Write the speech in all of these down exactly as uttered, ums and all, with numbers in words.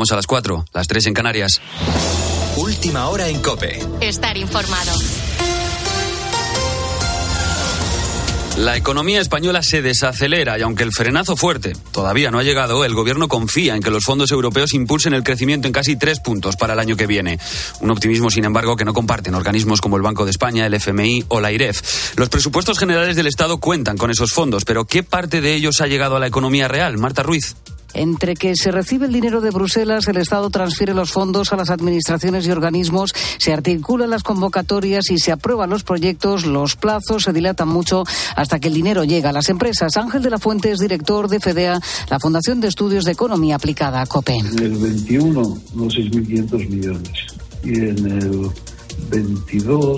Vamos a las cuatro, las tres en Canarias. Última hora en COPE. Estar informado. La economía española se desacelera y aunque el frenazo fuerte todavía no ha llegado, el gobierno confía en que los fondos europeos impulsen el crecimiento en casi tres puntos para el año que viene. Un optimismo, sin embargo, que no comparten organismos como el Banco de España, el F M I o la AIREF. Los presupuestos generales del Estado cuentan con esos fondos, pero ¿qué parte de ellos ha llegado a la economía real? Marta Ruiz. Entre que se recibe el dinero de Bruselas, el Estado transfiere los fondos a las administraciones y organismos, se articulan las convocatorias y se aprueban los proyectos, los plazos se dilatan mucho hasta que el dinero llega a las empresas. Ángel de la Fuente es director de FEDEA, la Fundación de Estudios de Economía Aplicada a COPE. En el veintiuno, unos seis mil quinientos millones. Y en el veintidós,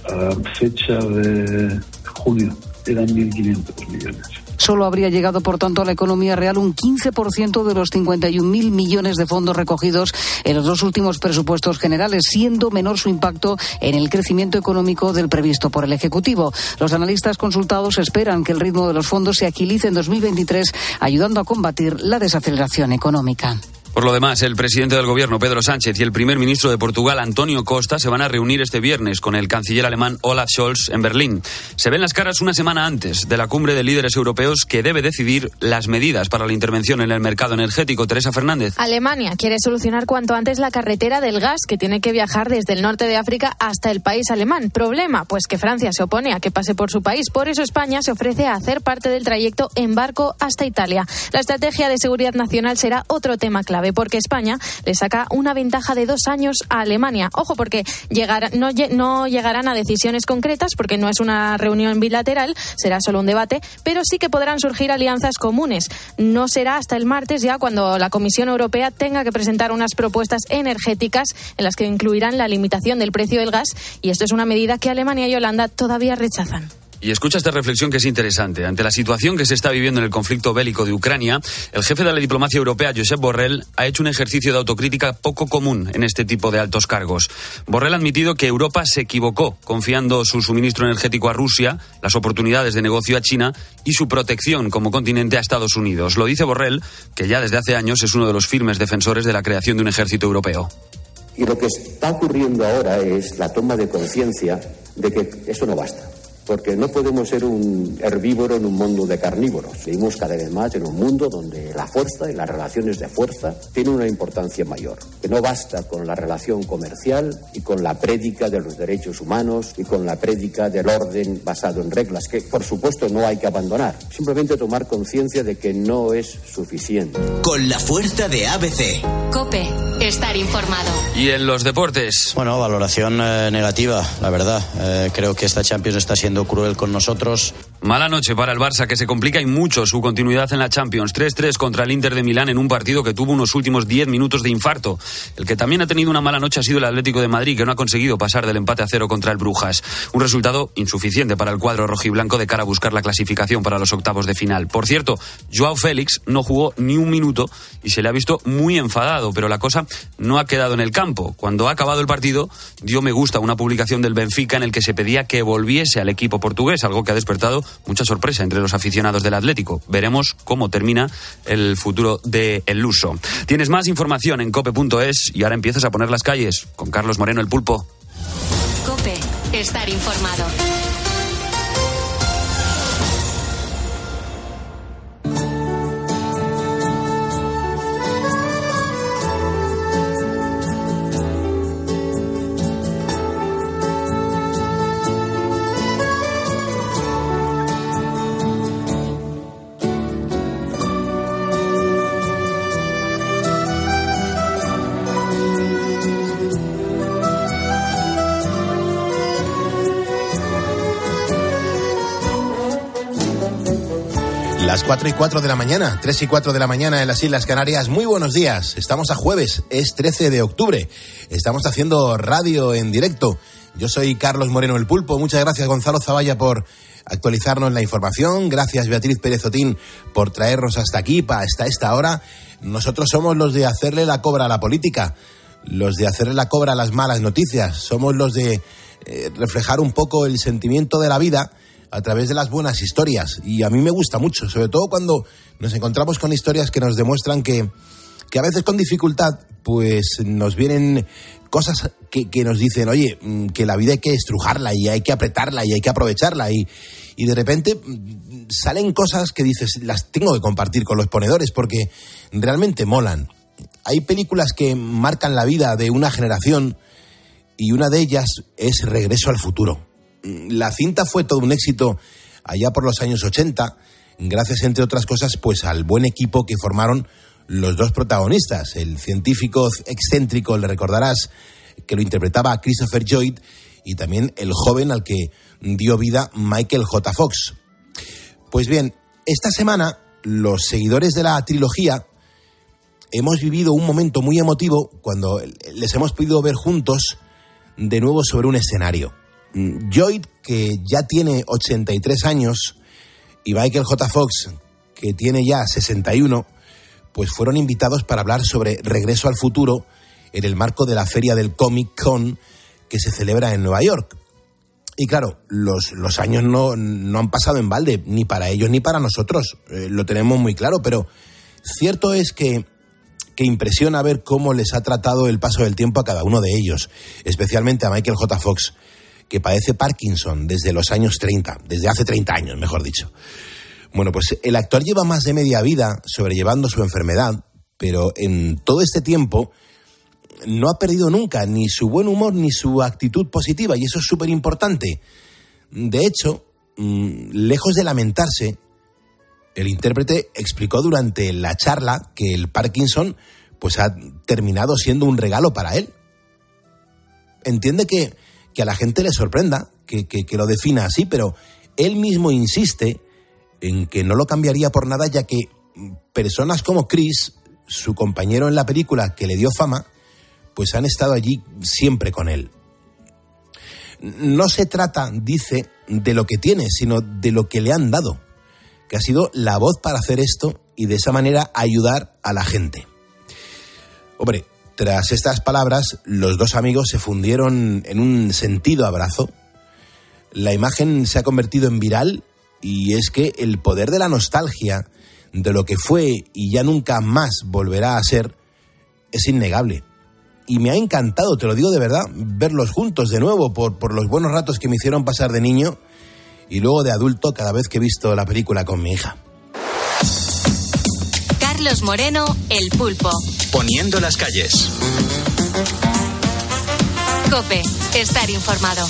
a fecha de junio, eran mil quinientos millones. Solo habría llegado, por tanto, a la economía real un quince por ciento de los cincuenta y un mil millones de fondos recogidos en los dos últimos presupuestos generales, siendo menor su impacto en el crecimiento económico del previsto por el Ejecutivo. Los analistas consultados esperan que el ritmo de los fondos se agilice en dos mil veintitrés, ayudando a combatir la desaceleración económica. Por lo demás, el presidente del gobierno, Pedro Sánchez, y el primer ministro de Portugal, António Costa, se van a reunir este viernes con el canciller alemán Olaf Scholz en Berlín. Se ven las caras una semana antes de la cumbre de líderes europeos que debe decidir las medidas para la intervención en el mercado energético. Teresa Fernández. Alemania quiere solucionar cuanto antes la carretera del gas que tiene que viajar desde el norte de África hasta el país alemán. Problema, pues que Francia se opone a que pase por su país. Por eso España se ofrece a hacer parte del trayecto en barco hasta Italia. La estrategia de seguridad nacional será otro tema clave, porque España le saca una ventaja de dos años a Alemania. Ojo, porque llegar, no, no llegarán a decisiones concretas, porque no es una reunión bilateral, será solo un debate, pero sí que podrán surgir alianzas comunes. No será hasta el martes ya cuando la Comisión Europea tenga que presentar unas propuestas energéticas en las que incluirán la limitación del precio del gas, y esto es una medida que Alemania y Holanda todavía rechazan. Y escucha esta reflexión que es interesante. Ante la situación que se está viviendo en el conflicto bélico de Ucrania, el jefe de la diplomacia europea, Josep Borrell, ha hecho un ejercicio de autocrítica poco común en este tipo de altos cargos. Borrell ha admitido que Europa se equivocó confiando su suministro energético a Rusia, las oportunidades de negocio a China y su protección como continente a Estados Unidos. Lo dice Borrell, que ya desde hace años es uno de los firmes defensores de la creación de un ejército europeo. Y lo que está ocurriendo ahora es la toma de conciencia de que eso no basta. Porque no podemos ser un herbívoro en un mundo de carnívoros. Vivimos cada vez más en un mundo donde la fuerza y las relaciones de fuerza tienen una importancia mayor. Que no basta con la relación comercial y con la prédica de los derechos humanos y con la prédica del orden basado en reglas, que por supuesto no hay que abandonar. Simplemente tomar conciencia de que no es suficiente. Con la fuerza de A B C. COPE. Estar informado. Y en los deportes. Bueno, valoración eh, negativa, la verdad. Eh, creo que esta Champions está siendo cruel con nosotros. Mala noche para el Barça, que se complica y mucho su continuidad en la Champions. tres tres contra el Inter de Milán en un partido que tuvo unos últimos diez minutos de infarto. El que también ha tenido una mala noche ha sido el Atlético de Madrid, que no ha conseguido pasar del empate a cero contra el Brujas. Un resultado insuficiente para el cuadro rojiblanco de cara a buscar la clasificación para los octavos de final. Por cierto, Joao Félix no jugó ni un minuto y se le ha visto muy enfadado, pero la cosa no ha quedado en el campo. Cuando ha acabado el partido, dio me gusta a una publicación del Benfica en el que se pedía que volviese al equipo portugués, algo que ha despertado mucha sorpresa entre los aficionados del Atlético. Veremos cómo termina el futuro de El Luso. Tienes más información en cope punto es y ahora empiezas a poner las calles con Carlos Moreno, el Pulpo. COPE. Estar informado. Las cuatro y cuatro de la mañana, tres y cuatro de la mañana en las Islas Canarias. Muy buenos días. Estamos a jueves, es trece de octubre. Estamos haciendo radio en directo. Yo soy Carlos Moreno, el Pulpo. Muchas gracias, Gonzalo Zavalla, por actualizarnos la información. Gracias, Beatriz Pérez Otín, por traernos hasta aquí, hasta esta hora. Nosotros somos los de hacerle la cobra a la política, los de hacerle la cobra a las malas noticias. Somos los de eh, reflejar un poco el sentimiento de la vida a través de las buenas historias. Y a mí me gusta mucho, sobre todo cuando nos encontramos con historias que nos demuestran que que a veces con dificultad pues nos vienen cosas que, que nos dicen, oye, que la vida hay que estrujarla y hay que apretarla y hay que aprovecharla, y, y de repente salen cosas que dices, las tengo que compartir con los ponedores porque realmente molan. Hay películas que marcan la vida de una generación y una de ellas es Regreso al futuro. La cinta fue todo un éxito allá por los años ochenta, gracias, entre otras cosas, pues al buen equipo que formaron los dos protagonistas. El científico excéntrico, le recordarás, que lo interpretaba Christopher Lloyd, y también el joven al que dio vida Michael J. Fox. Pues bien, esta semana los seguidores de la trilogía hemos vivido un momento muy emotivo cuando les hemos podido ver juntos de nuevo sobre un escenario. Lloyd, que ya tiene ochenta y tres años, y Michael J. Fox, que tiene ya sesenta y uno, pues fueron invitados para hablar sobre Regreso al futuro en el marco de la feria del Comic Con que se celebra en Nueva York. Y claro, los, los años no, no han pasado en balde, ni para ellos ni para nosotros, eh, lo tenemos muy claro, pero cierto es que, que impresiona ver cómo les ha tratado el paso del tiempo a cada uno de ellos, especialmente a Michael J. Fox, que padece Parkinson desde los años treinta, desde hace treinta años, mejor dicho. Bueno, pues el actor lleva más de media vida sobrellevando su enfermedad, pero en todo este tiempo no ha perdido nunca ni su buen humor ni su actitud positiva, y eso es súper importante. De hecho, mmm, lejos de lamentarse, el intérprete explicó durante la charla que el Parkinson pues ha terminado siendo un regalo para él. Entiende que, que a la gente le sorprenda que, que, que lo defina así, pero él mismo insiste en que no lo cambiaría por nada, ya que personas como Chris, su compañero en la película que le dio fama, pues han estado allí siempre con él. No se trata, dice, de lo que tiene, sino de lo que le han dado, que ha sido la voz para hacer esto y de esa manera ayudar a la gente. Hombre, tras estas palabras, los dos amigos se fundieron en un sentido abrazo. La imagen se ha convertido en viral, y es que el poder de la nostalgia, de lo que fue y ya nunca más volverá a ser, es innegable. Y me ha encantado, te lo digo de verdad, verlos juntos de nuevo por, por los buenos ratos que me hicieron pasar de niño y luego de adulto cada vez que he visto la película con mi hija. Carlos Moreno, El Pulpo. Poniendo las calles. COPE, estar informado.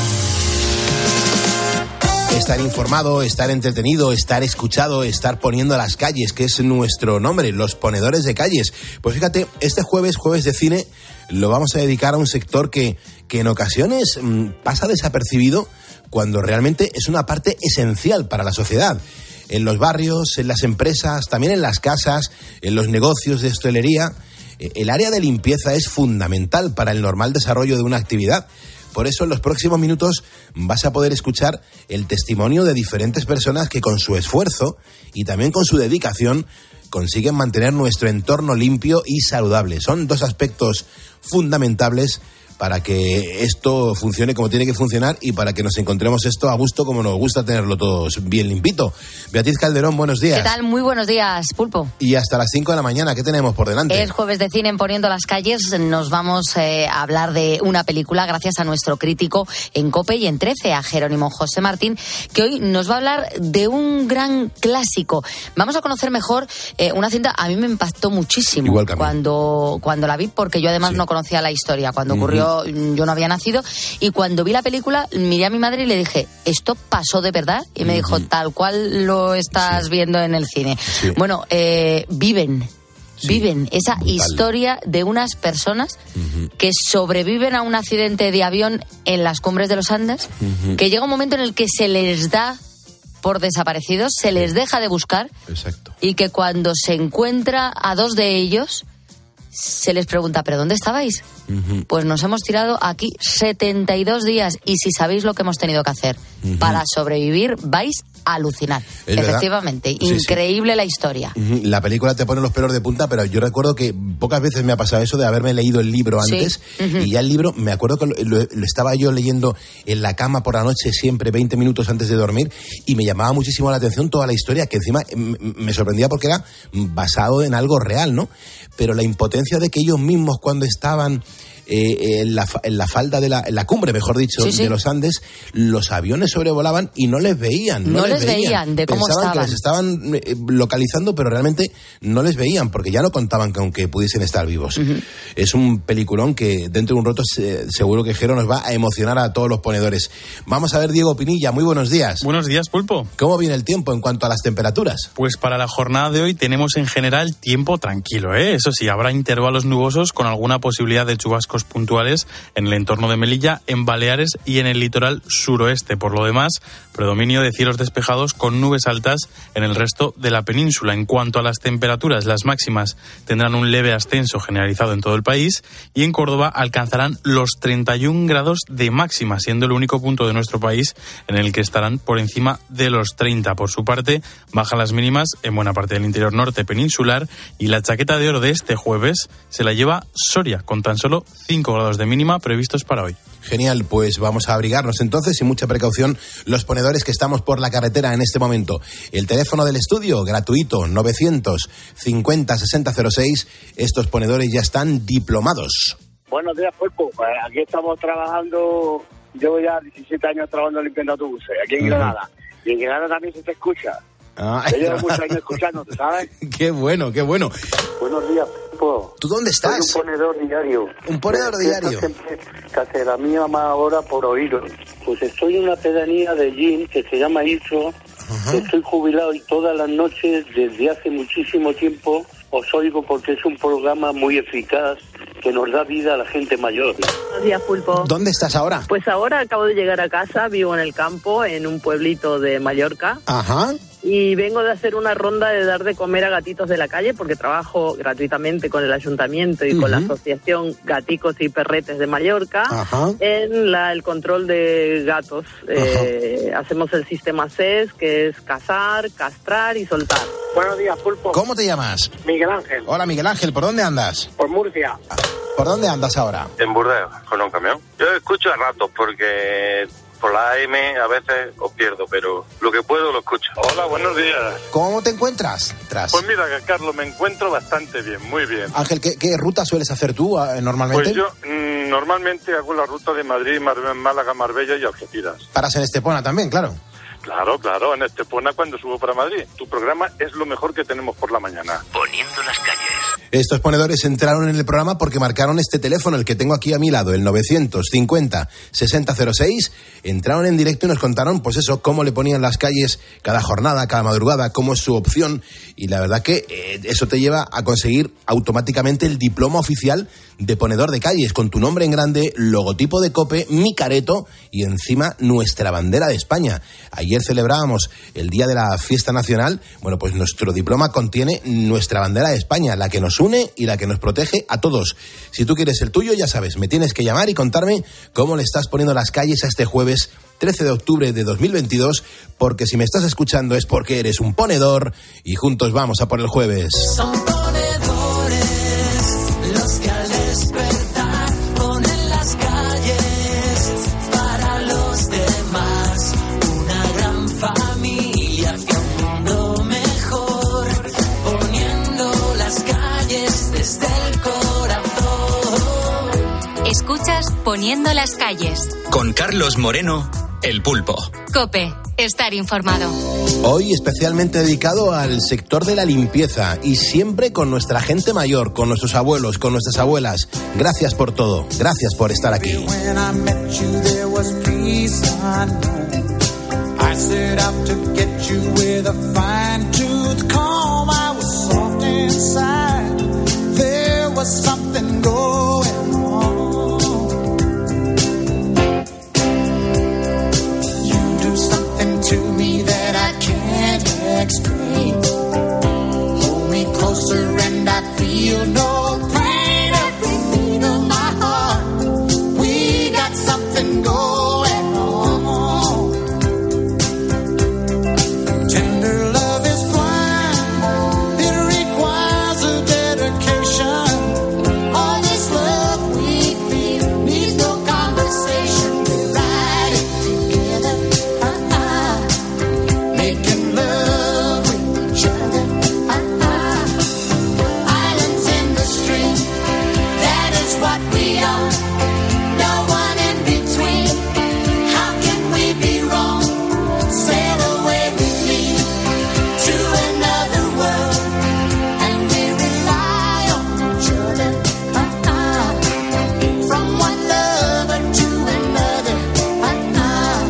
Estar informado, estar entretenido, estar escuchado, estar poniendo las calles, que es nuestro nombre, los ponedores de calles. Pues fíjate, este jueves, jueves de cine, lo vamos a dedicar a un sector que, que en ocasiones mmm, pasa desapercibido cuando realmente es una parte esencial para la sociedad. En los barrios, en las empresas, también en las casas, en los negocios de hostelería, el área de limpieza es fundamental para el normal desarrollo de una actividad. Por eso en los próximos minutos vas a poder escuchar el testimonio de diferentes personas que con su esfuerzo y también con su dedicación consiguen mantener nuestro entorno limpio y saludable. Son dos aspectos fundamentales para que esto funcione como tiene que funcionar y para que nos encontremos esto a gusto como nos gusta tenerlo todos bien limpito. Beatriz Calderón, buenos días. ¿Qué tal? Muy buenos días, Pulpo. Y hasta las cinco de la mañana, ¿qué tenemos por delante? Es jueves de cine en Poniendo las calles. Nos vamos eh, a hablar de una película gracias a nuestro crítico en COPE y en trece, a Jerónimo José Martín, que hoy nos va a hablar de un gran clásico. Vamos a conocer mejor eh, una cinta, a mí me impactó muchísimo. Igual que a mí. cuando, cuando la vi, porque yo además sí. no conocía la historia. Cuando uh-huh. ocurrió, yo no había nacido, y cuando vi la película miré a mi madre y le dije, ¿esto pasó de verdad? Y me uh-huh. dijo, tal cual lo estás sí. viendo en el cine. Sí. Bueno, eh, viven sí. viven esa Brutal. historia de unas personas uh-huh. que sobreviven a un accidente de avión en las cumbres de los Andes, uh-huh. que llega un momento en el que se les da por desaparecidos, se les deja de buscar. Exacto. Y que cuando se encuentra a dos de ellos, se les pregunta, ¿pero dónde estabais? Uh-huh. Pues nos hemos tirado aquí setenta y dos días y si sabéis lo que hemos tenido que hacer uh-huh. para sobrevivir, vais a alucinar. Es Efectivamente, verdad. Increíble sí, sí. la historia. Uh-huh. La película te pone los pelos de punta, pero yo recuerdo que pocas veces me ha pasado eso de haberme leído el libro antes sí. uh-huh. y ya el libro, me acuerdo que lo, lo, lo estaba yo leyendo en la cama por la noche siempre veinte minutos antes de dormir y me llamaba muchísimo la atención toda la historia, que encima m- me sorprendía porque era basado en algo real, ¿no? Pero la impotencia de que ellos mismos cuando estaban eh, en, la, en la falda de la, en la cumbre, mejor dicho, sí, sí. de los Andes, los aviones sobrevolaban y no les veían. No, no les, les veían, veían de cómo Pensaban estaban. que les estaban eh, localizando, pero realmente no les veían, porque ya no contaban con que pudiesen estar vivos. Uh-huh. Es un peliculón que dentro de un rato se, seguro que Jero nos va a emocionar a todos los ponedores. Vamos a ver, Diego Pinilla, muy buenos días. Buenos días, Pulpo. ¿Cómo viene el tiempo en cuanto a las temperaturas? Pues para la jornada de hoy tenemos en general tiempo tranquilo, ¿eh? Eso sí, habrá intervalos nubosos con alguna posibilidad de chubascos puntuales en el entorno de Melilla, en Baleares y en el litoral suroeste. Por lo demás, predominio de cielos despejados con nubes altas en el resto de la península. En cuanto a las temperaturas, las máximas tendrán un leve ascenso generalizado en todo el país y en Córdoba alcanzarán los treinta y un grados de máxima, siendo el único punto de nuestro país en el que estarán por encima de los treinta. Por su parte, bajan las mínimas en buena parte del interior norte peninsular y la chaqueta de oro de este jueves se la lleva Soria, con tan solo cinco grados de mínima previstos para hoy. Genial, pues vamos a abrigarnos entonces y mucha precaución los ponedores que estamos por la carretera en este momento. El teléfono del estudio, gratuito, novecientos cincuenta sesenta cero seis. Estos ponedores ya están diplomados. Buenos días, Pulpo. Pues aquí estamos trabajando, llevo ya diecisiete años trabajando limpiando autobuses, aquí en uh-huh. Granada. Y en Granada también se te escucha. Ah, Yo llevo muchos años escuchando, ¿sabes? Qué bueno, qué bueno. Buenos días, Pulpo. ¿Tú dónde estás? Soy un ponedor diario. ¿Un ponedor diario? Casi la mía más ahora por oído. Pues estoy en una pedanía de Gin que se llama Ilso. Uh-huh. Estoy jubilado y todas las noches desde hace muchísimo tiempo os oigo porque es un programa muy eficaz que nos da vida a la gente mayor. Buenos días, Pulpo. ¿Dónde estás ahora? Pues ahora acabo de llegar a casa, vivo en el campo, en un pueblito de Mallorca. Ajá. Y vengo de hacer una ronda de dar de comer a gatitos de la calle porque trabajo gratuitamente con el ayuntamiento y uh-huh. con la asociación Gaticos y Perretes de Mallorca. Ajá. En la, el control de gatos. Eh, hacemos el sistema C E S, que es cazar, castrar y soltar. Buenos días, Pulpo. ¿Cómo te llamas? Miguel Ángel. Hola, Miguel Ángel, ¿por dónde andas? Por Murcia. ¿Por dónde andas ahora? En Burdeos, con un camión. Yo escucho a ratos porque por la A M a veces os pierdo, pero lo que puedo lo escucho. Hola, buenos días. ¿Cómo te encuentras? Tras. Pues mira, Carlos, me encuentro bastante bien, muy bien. Ángel, ¿qué, qué ruta sueles hacer tú eh, normalmente? Pues yo mmm, normalmente hago la ruta de Madrid, Mar- Málaga, Marbella y Algeciras. Paras en Estepona también, claro. Claro, claro, en Estepona cuando subo para Madrid. Tu programa es lo mejor que tenemos por la mañana. Poniendo las calles. Estos ponedores entraron en el programa porque marcaron este teléfono, el que tengo aquí a mi lado, el novecientos cincuenta sesenta cero seis. Entraron en directo y nos contaron, pues eso, cómo le ponían las calles cada jornada, cada madrugada, cómo es su opción. Y la verdad que eh, eso te lleva a conseguir automáticamente el diploma oficial de ponedor de calles, con tu nombre en grande, logotipo de COPE, mi careto y encima nuestra bandera de España. Ayer celebrábamos el Día de la Fiesta Nacional. Bueno, pues nuestro diploma contiene nuestra bandera de España, la que nos une y la que nos protege a todos. Si tú quieres el tuyo, ya sabes, me tienes que llamar y contarme cómo le estás poniendo las calles a este jueves trece de octubre de dos mil veintidós, porque si me estás escuchando es porque eres un ponedor y juntos vamos a por el jueves. Son ponedores los que al despertar ponen las calles para los demás, una gran familia hacia un mundo mejor, poniendo las calles desde el corazón. Escuchas Poniendo las calles con Carlos Moreno, El Pulpo. COPE, estar informado. Hoy especialmente dedicado al sector de la limpieza y siempre con nuestra gente mayor, con nuestros abuelos, con nuestras abuelas. Gracias por todo, gracias por estar aquí. To me that I can't explain. Hold me closer and I feel no pain what we are. No one in between. How can we be wrong? Sail away with me to another world, and we rely on each other. Uh-uh. From one lover to another. Uh-uh.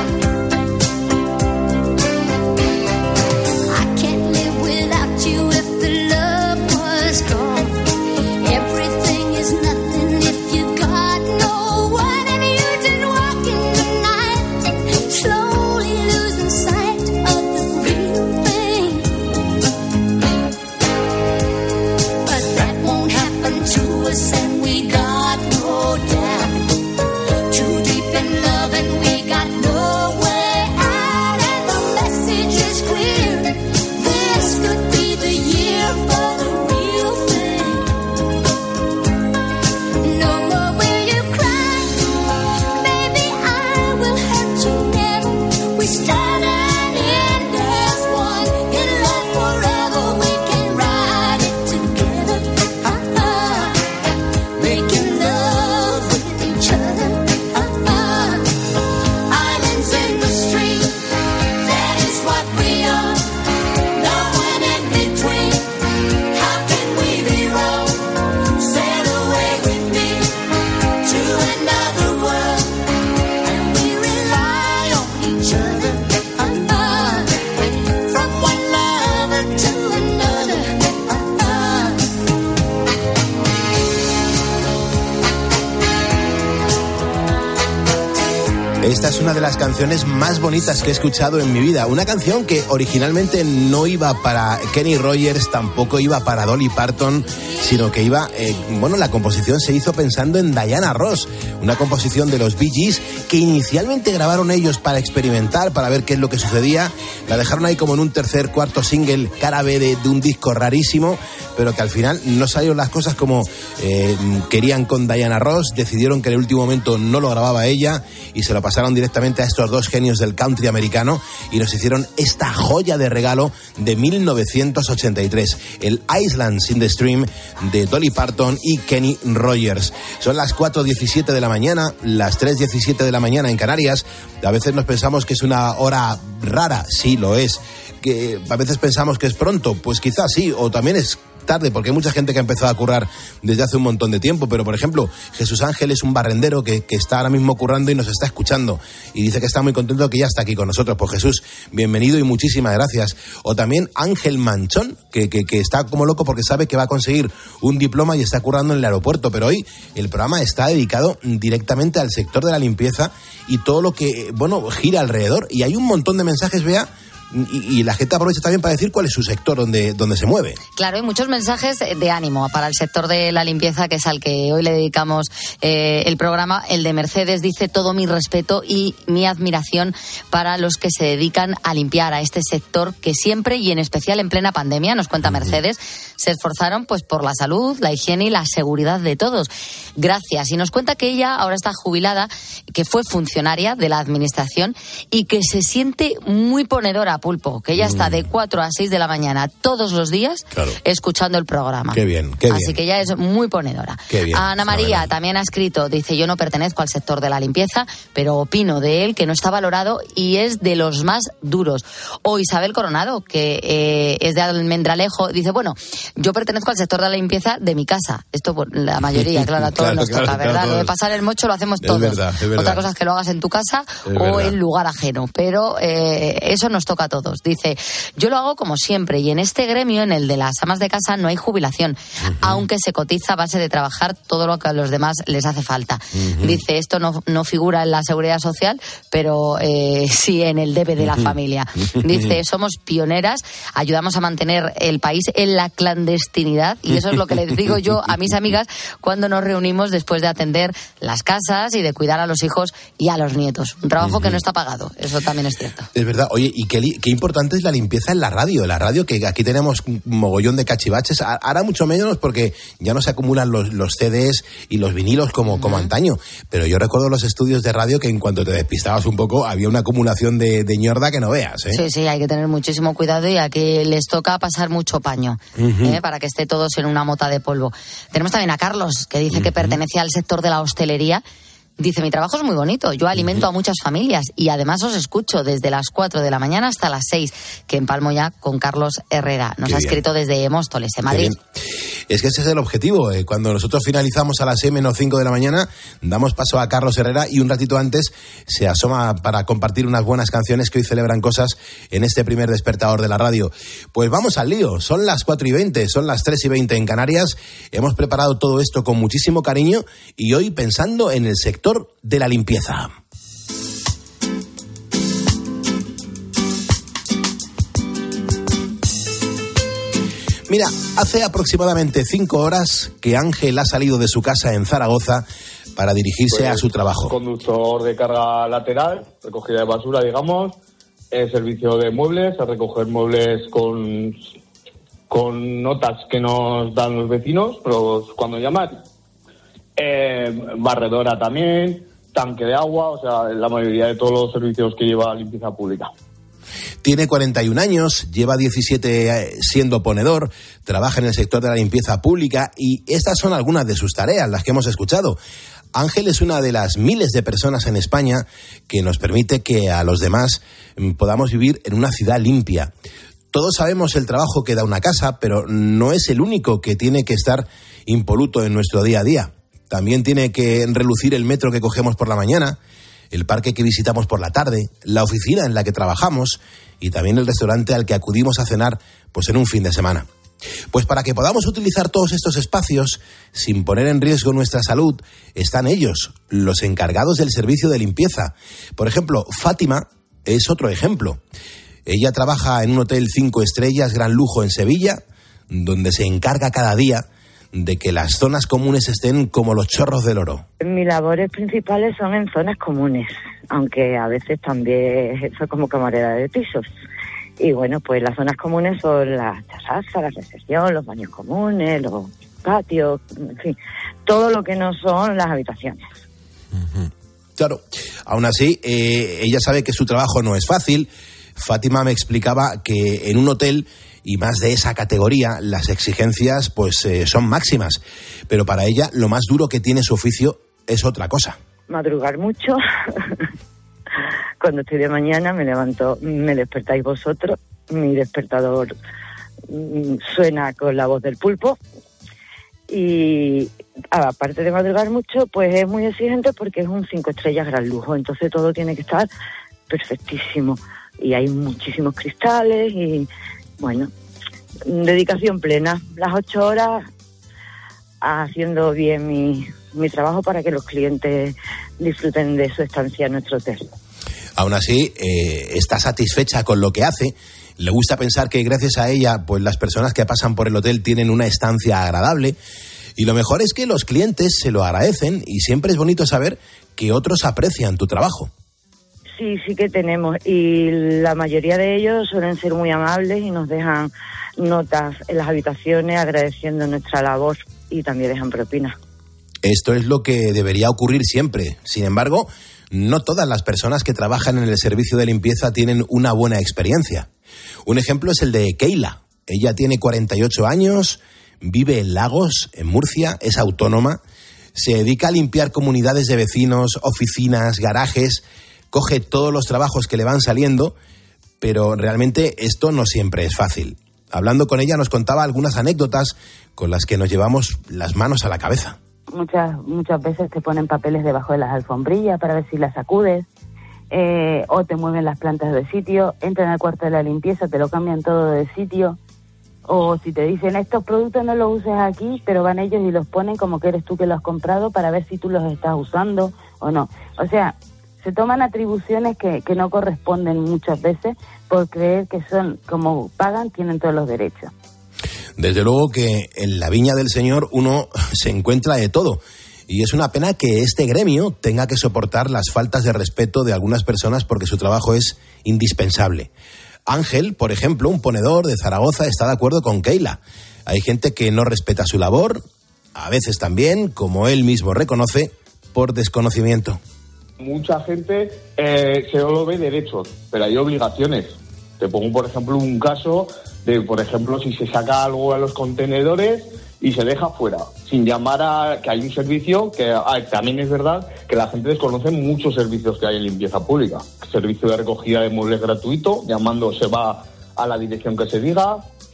I can't live without you if the love was gone. Everything is nothing if you got no one, and you just walking the night, slowly losing sight of the real thing. But that won't happen to us, and we got no doubt. Too deep in love, and we got no way out, and the message is clear. This could be the year for the real thing. No more will you cry, baby, I will hurt you never. We stand and end as one, in love forever, we can ride it together. Uh-uh. Making love with each other. Uh-uh. Islands in the stream, that is what we are. No one in between. How can we be wrong? Sail away with me to another world, and we rely on each other. Uh-uh. From one lover to another. Uh-uh. Esta es una de las canciones más bonitas que he escuchado en mi vida. Una canción que originalmente no iba para Kenny Rogers, tampoco iba para Dolly Parton, sino que iba, eh, bueno, la composición se hizo pensando en Diana Ross, una composición de los Bee Gees que inicialmente grabaron ellos para experimentar, para ver qué es lo que sucedía. La dejaron ahí como en un tercer, cuarto single, cara B de, de un disco rarísimo, pero que al final no salieron las cosas como eh, querían con Diana Ross. Decidieron que en el último momento no lo grababa ella y se lo pasaron directamente a estos dos genios del country americano y nos hicieron esta joya de regalo de mil novecientos ochenta y tres, el Islands in the Stream de Dolly Parton y Kenny Rogers. Son las cuatro diecisiete de la mañana, las tres diecisiete de la mañana en Canarias. A veces nos pensamos que es una hora rara, sí lo es. Que a veces pensamos que es pronto, pues quizás sí, o también es tarde, porque hay mucha gente que ha empezado a currar desde hace un montón de tiempo, pero por ejemplo, Jesús Ángel es un barrendero que, que está ahora mismo currando y nos está escuchando y dice que está muy contento que ya está aquí con nosotros. Pues Jesús, bienvenido y muchísimas gracias. O también Ángel Manchón, que, que, que está como loco porque sabe que va a conseguir un diploma y está currando en el aeropuerto, pero hoy el programa está dedicado directamente al sector de la limpieza y todo lo que, bueno, gira alrededor, y hay un montón de mensajes, Bea. Y, y la gente aprovecha también para decir cuál es su sector donde, donde se mueve. Claro, hay muchos mensajes de ánimo para el sector de la limpieza, que es al que hoy le dedicamos eh, el programa. El de Mercedes dice: todo mi respeto y mi admiración para los que se dedican a limpiar, a este sector que siempre, y en especial en plena pandemia, nos cuenta Mercedes, se esforzaron pues por la salud, la higiene y la seguridad de todos. Gracias. Y nos cuenta que ella ahora está jubilada, que fue funcionaria de la administración y que se siente muy ponedora, Pulpo, que ella mm. está de cuatro a seis de la mañana todos los días, claro, escuchando el programa. Qué bien, qué bien. Así que ella es muy ponedora. Qué bien. Ana María también ha escrito, dice: yo no pertenezco al sector de la limpieza, pero opino de él que no está valorado y es de los más duros. O Isabel Coronado, que eh, es de Almendralejo, dice: bueno, yo pertenezco al sector de la limpieza de mi casa. Esto por la mayoría, claro, a todos claro, nos claro, toca, ¿verdad? Claro, lo de pasar el mocho lo hacemos todos. Es verdad, es verdad. Otra cosa es que lo hagas en tu casa es o verdad. en lugar ajeno, pero eh, eso nos toca a todos. Dice: yo lo hago como siempre, y en este gremio, en el de las amas de casa, no hay jubilación, uh-huh. aunque se cotiza a base de trabajar todo lo que a los demás les hace falta. Uh-huh. Dice: esto no, no figura en la seguridad social, pero eh, sí en el debe de la uh-huh. familia. Dice: somos pioneras, ayudamos a mantener el país en la clandestinidad, y eso es lo que les digo yo a mis amigas cuando nos reunimos después de atender las casas y de cuidar a los hijos y a los nietos. Un trabajo uh-huh. que no está pagado, eso también es cierto. Es verdad. Oye, y qué, qué importante es la limpieza en la radio. La radio, que aquí tenemos un mogollón de cachivaches, ahora mucho menos porque ya no se acumulan los, los C Ds y los vinilos como, uh-huh. como antaño. Pero yo recuerdo los estudios de radio que en cuanto te despistabas un poco había una acumulación de, de ñorda que no veas, ¿eh? Sí, sí, hay que tener muchísimo cuidado y aquí les toca pasar mucho paño, uh-huh. ¿eh? Para que esté todos en una mota de polvo. Tenemos también a Carlos, que dice uh-huh. que pertenece al sector de la hostelería. Dice, mi trabajo es muy bonito, yo alimento a muchas familias y además os escucho desde las cuatro de la mañana hasta las seis, que empalmo ya con Carlos Herrera. Nos Qué ha bien. escrito desde Móstoles, en Madrid. Es que ese es el objetivo. Eh. Cuando nosotros finalizamos a las seis menos cinco de la mañana, damos paso a Carlos Herrera y un ratito antes se asoma para compartir unas buenas canciones que hoy celebran cosas en este primer despertador de la radio. Pues vamos al lío. Son las cuatro y veinte, son las tres y veinte en Canarias. Hemos preparado todo esto con muchísimo cariño y hoy pensando en el sector de la limpieza. Mira, hace aproximadamente cinco horas que Ángel ha salido de su casa en Zaragoza para dirigirse pues, a su trabajo. Conductor de carga lateral, recogida de basura, digamos, eh, servicio de muebles, a recoger muebles con, con notas que nos dan los vecinos, pero cuando llaman, eh, barredora también, tanque de agua, o sea, la mayoría de todos los servicios que lleva limpieza pública. Tiene cuarenta y un años, lleva diecisiete siendo ponedor, trabaja en el sector de la limpieza pública y estas son algunas de sus tareas, las que hemos escuchado. Ángel es una de las miles de personas en España que nos permite que a los demás podamos vivir en una ciudad limpia. Todos sabemos el trabajo que da una casa, pero no es el único que tiene que estar impoluto en nuestro día a día. También tiene que relucir el metro que cogemos por la mañana, el parque que visitamos por la tarde, la oficina en la que trabajamos y también el restaurante al que acudimos a cenar pues en un fin de semana. Pues para que podamos utilizar todos estos espacios sin poner en riesgo nuestra salud, están ellos, los encargados del servicio de limpieza. Por ejemplo, Fátima es otro ejemplo. Ella trabaja en un hotel cinco estrellas, gran lujo en Sevilla, donde se encarga cada día de que las zonas comunes estén como los chorros del oro. Mis labores principales son en zonas comunes, aunque a veces también soy como camarera de pisos. Y bueno, pues las zonas comunes son las terrazas, la recepción, los baños comunes, los patios, en fin, todo lo que no son las habitaciones. Uh-huh. Claro, aún así, eh, ella sabe que su trabajo no es fácil. Fátima me explicaba que en un hotel y más de esa categoría, las exigencias pues eh, son máximas. Pero para ella lo más duro que tiene su oficio es otra cosa. Madrugar mucho. Cuando estoy de mañana me levanto, me despertáis vosotros. Mi despertador mm, suena con la voz del pulpo. Y aparte de madrugar mucho, pues es muy exigente porque es un cinco estrellas gran lujo. Entonces todo tiene que estar perfectísimo. Y hay muchísimos cristales y... Bueno, dedicación plena, las ocho horas haciendo bien mi, mi trabajo para que los clientes disfruten de su estancia en nuestro hotel. Aún así, eh, está satisfecha con lo que hace. Le gusta pensar que gracias a ella, pues las personas que pasan por el hotel tienen una estancia agradable. Y lo mejor es que los clientes se lo agradecen y siempre es bonito saber que otros aprecian tu trabajo. Sí, sí que tenemos y la mayoría de ellos suelen ser muy amables y nos dejan notas en las habitaciones agradeciendo nuestra labor y también dejan propinas. Esto es lo que debería ocurrir siempre. Sin embargo, no todas las personas que trabajan en el servicio de limpieza tienen una buena experiencia. Un ejemplo es el de Keila. Ella tiene cuarenta y ocho años, vive en Lagos, en Murcia, es autónoma, se dedica a limpiar comunidades de vecinos, oficinas, garajes. Coge todos los trabajos que le van saliendo, pero realmente esto no siempre es fácil. Hablando con ella nos contaba algunas anécdotas con las que nos llevamos las manos a la cabeza. Muchas muchas veces te ponen papeles debajo de las alfombrillas para ver si las sacudes, eh, o te mueven las plantas de sitio, entran al cuarto de la limpieza, te lo cambian todo de sitio, o si te dicen estos productos no los uses aquí, pero van ellos y los ponen como que eres tú que los has comprado para ver si tú los estás usando o no. O sea, se toman atribuciones que, que no corresponden muchas veces por creer que son, como pagan, tienen todos los derechos. Desde luego que en la viña del Señor uno se encuentra de todo. Y es una pena que este gremio tenga que soportar las faltas de respeto de algunas personas porque su trabajo es indispensable. Ángel, por ejemplo, un ponedor de Zaragoza, está de acuerdo con Keila. Hay gente que no respeta su labor, a veces también, como él mismo reconoce, por desconocimiento. Mucha gente eh, se lo ve derechos, pero hay obligaciones. Te pongo, por ejemplo, un caso de, por ejemplo, si se saca algo a los contenedores y se deja fuera, sin llamar a que hay un servicio que ah, también es verdad que la gente desconoce muchos servicios que hay en limpieza pública. Servicio de recogida de muebles gratuito, llamando se va a la dirección que se diga,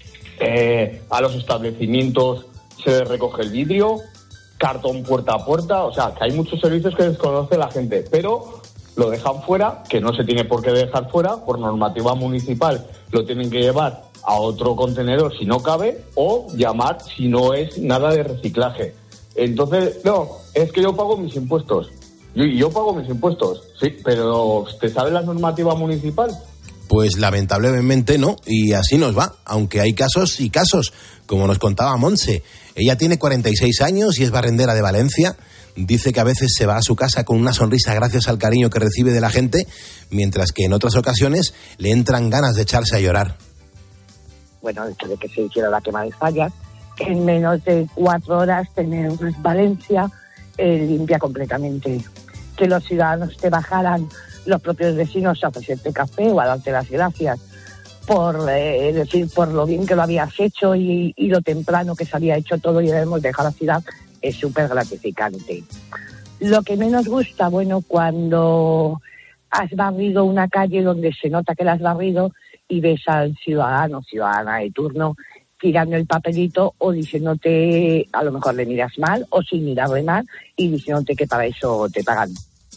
eh, a los establecimientos se recoge el vidrio, cartón puerta a puerta, o sea, que hay muchos servicios que desconoce la gente, pero lo dejan fuera, que no se tiene por qué dejar fuera, por normativa municipal lo tienen que llevar a otro contenedor si no cabe, o llamar si no es nada de reciclaje. Entonces, no, es que yo pago mis impuestos. Yo, yo pago mis impuestos, sí, pero ¿te sabe la normativa municipal? Pues lamentablemente no, y así nos va, aunque hay casos y casos, como nos contaba Montse. Ella tiene cuarenta y seis años y es barrendera de Valencia. Dice que a veces se va a su casa con una sonrisa gracias al cariño que recibe de la gente, mientras que en otras ocasiones le entran ganas de echarse a llorar. Bueno, desde de que se hiciera la quema de fallas, en menos de cuatro horas tenemos Valencia eh, limpia completamente. Que los ciudadanos te bajaran, los propios vecinos, a ofrecerte café o a darte las gracias por eh, decir por lo bien que lo habías hecho y, y lo temprano que se había hecho todo y debemos dejar la ciudad, es súper gratificante. Lo que menos gusta, bueno, cuando has barrido una calle donde se nota que la has barrido y ves al ciudadano, ciudadana de turno, tirando el papelito o diciéndote, a lo mejor le miras mal o sin mirarle mal y diciéndote que para eso te pagan.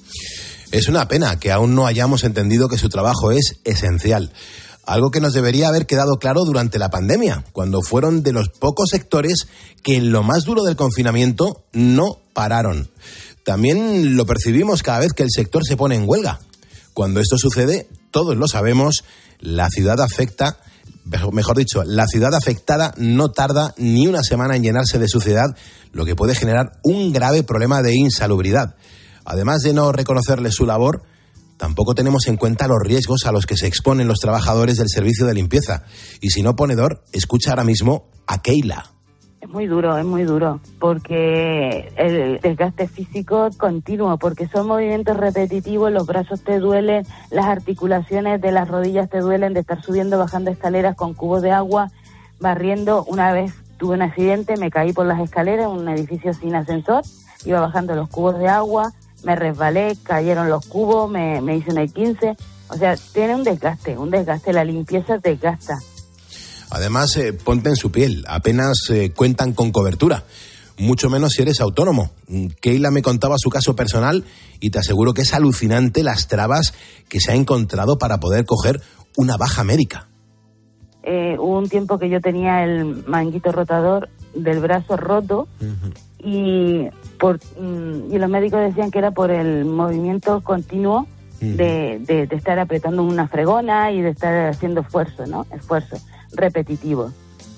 Es una pena que aún no hayamos entendido que su trabajo es esencial. Algo que nos debería haber quedado claro durante la pandemia, cuando fueron de los pocos sectores que en lo más duro del confinamiento no pararon. También lo percibimos cada vez que el sector se pone en huelga. Cuando esto sucede, todos lo sabemos, la ciudad afecta, mejor dicho, la ciudad afectada no tarda ni una semana en llenarse de suciedad, lo que puede generar un grave problema de insalubridad. Además de no reconocerle su labor, tampoco tenemos en cuenta los riesgos a los que se exponen los trabajadores del servicio de limpieza. Y si no, ponedor, escucha ahora mismo a Keila. Es muy duro, es muy duro, porque el desgaste físico es continuo, porque son movimientos repetitivos, los brazos te duelen, las articulaciones de las rodillas te duelen de estar subiendo, bajando escaleras con cubos de agua, barriendo. Una vez tuve un accidente, me caí por las escaleras en un edificio sin ascensor, iba bajando los cubos de agua, me resbalé, cayeron los cubos, me, me hice un E quince, o sea, tiene un desgaste, un desgaste, la limpieza desgasta. Además, eh, ponte en su piel, apenas eh, cuentan con cobertura, mucho menos si eres autónomo. Keila me contaba su caso personal y te aseguro que es alucinante las trabas que se ha encontrado para poder coger una baja médica. Eh, hubo un tiempo que yo tenía el manguito rotador del brazo roto uh-huh. y, por, y los médicos decían que era por el movimiento continuo uh-huh. de, de, de estar apretando una fregona y de estar haciendo esfuerzo, ¿no? Esfuerzo repetitivo.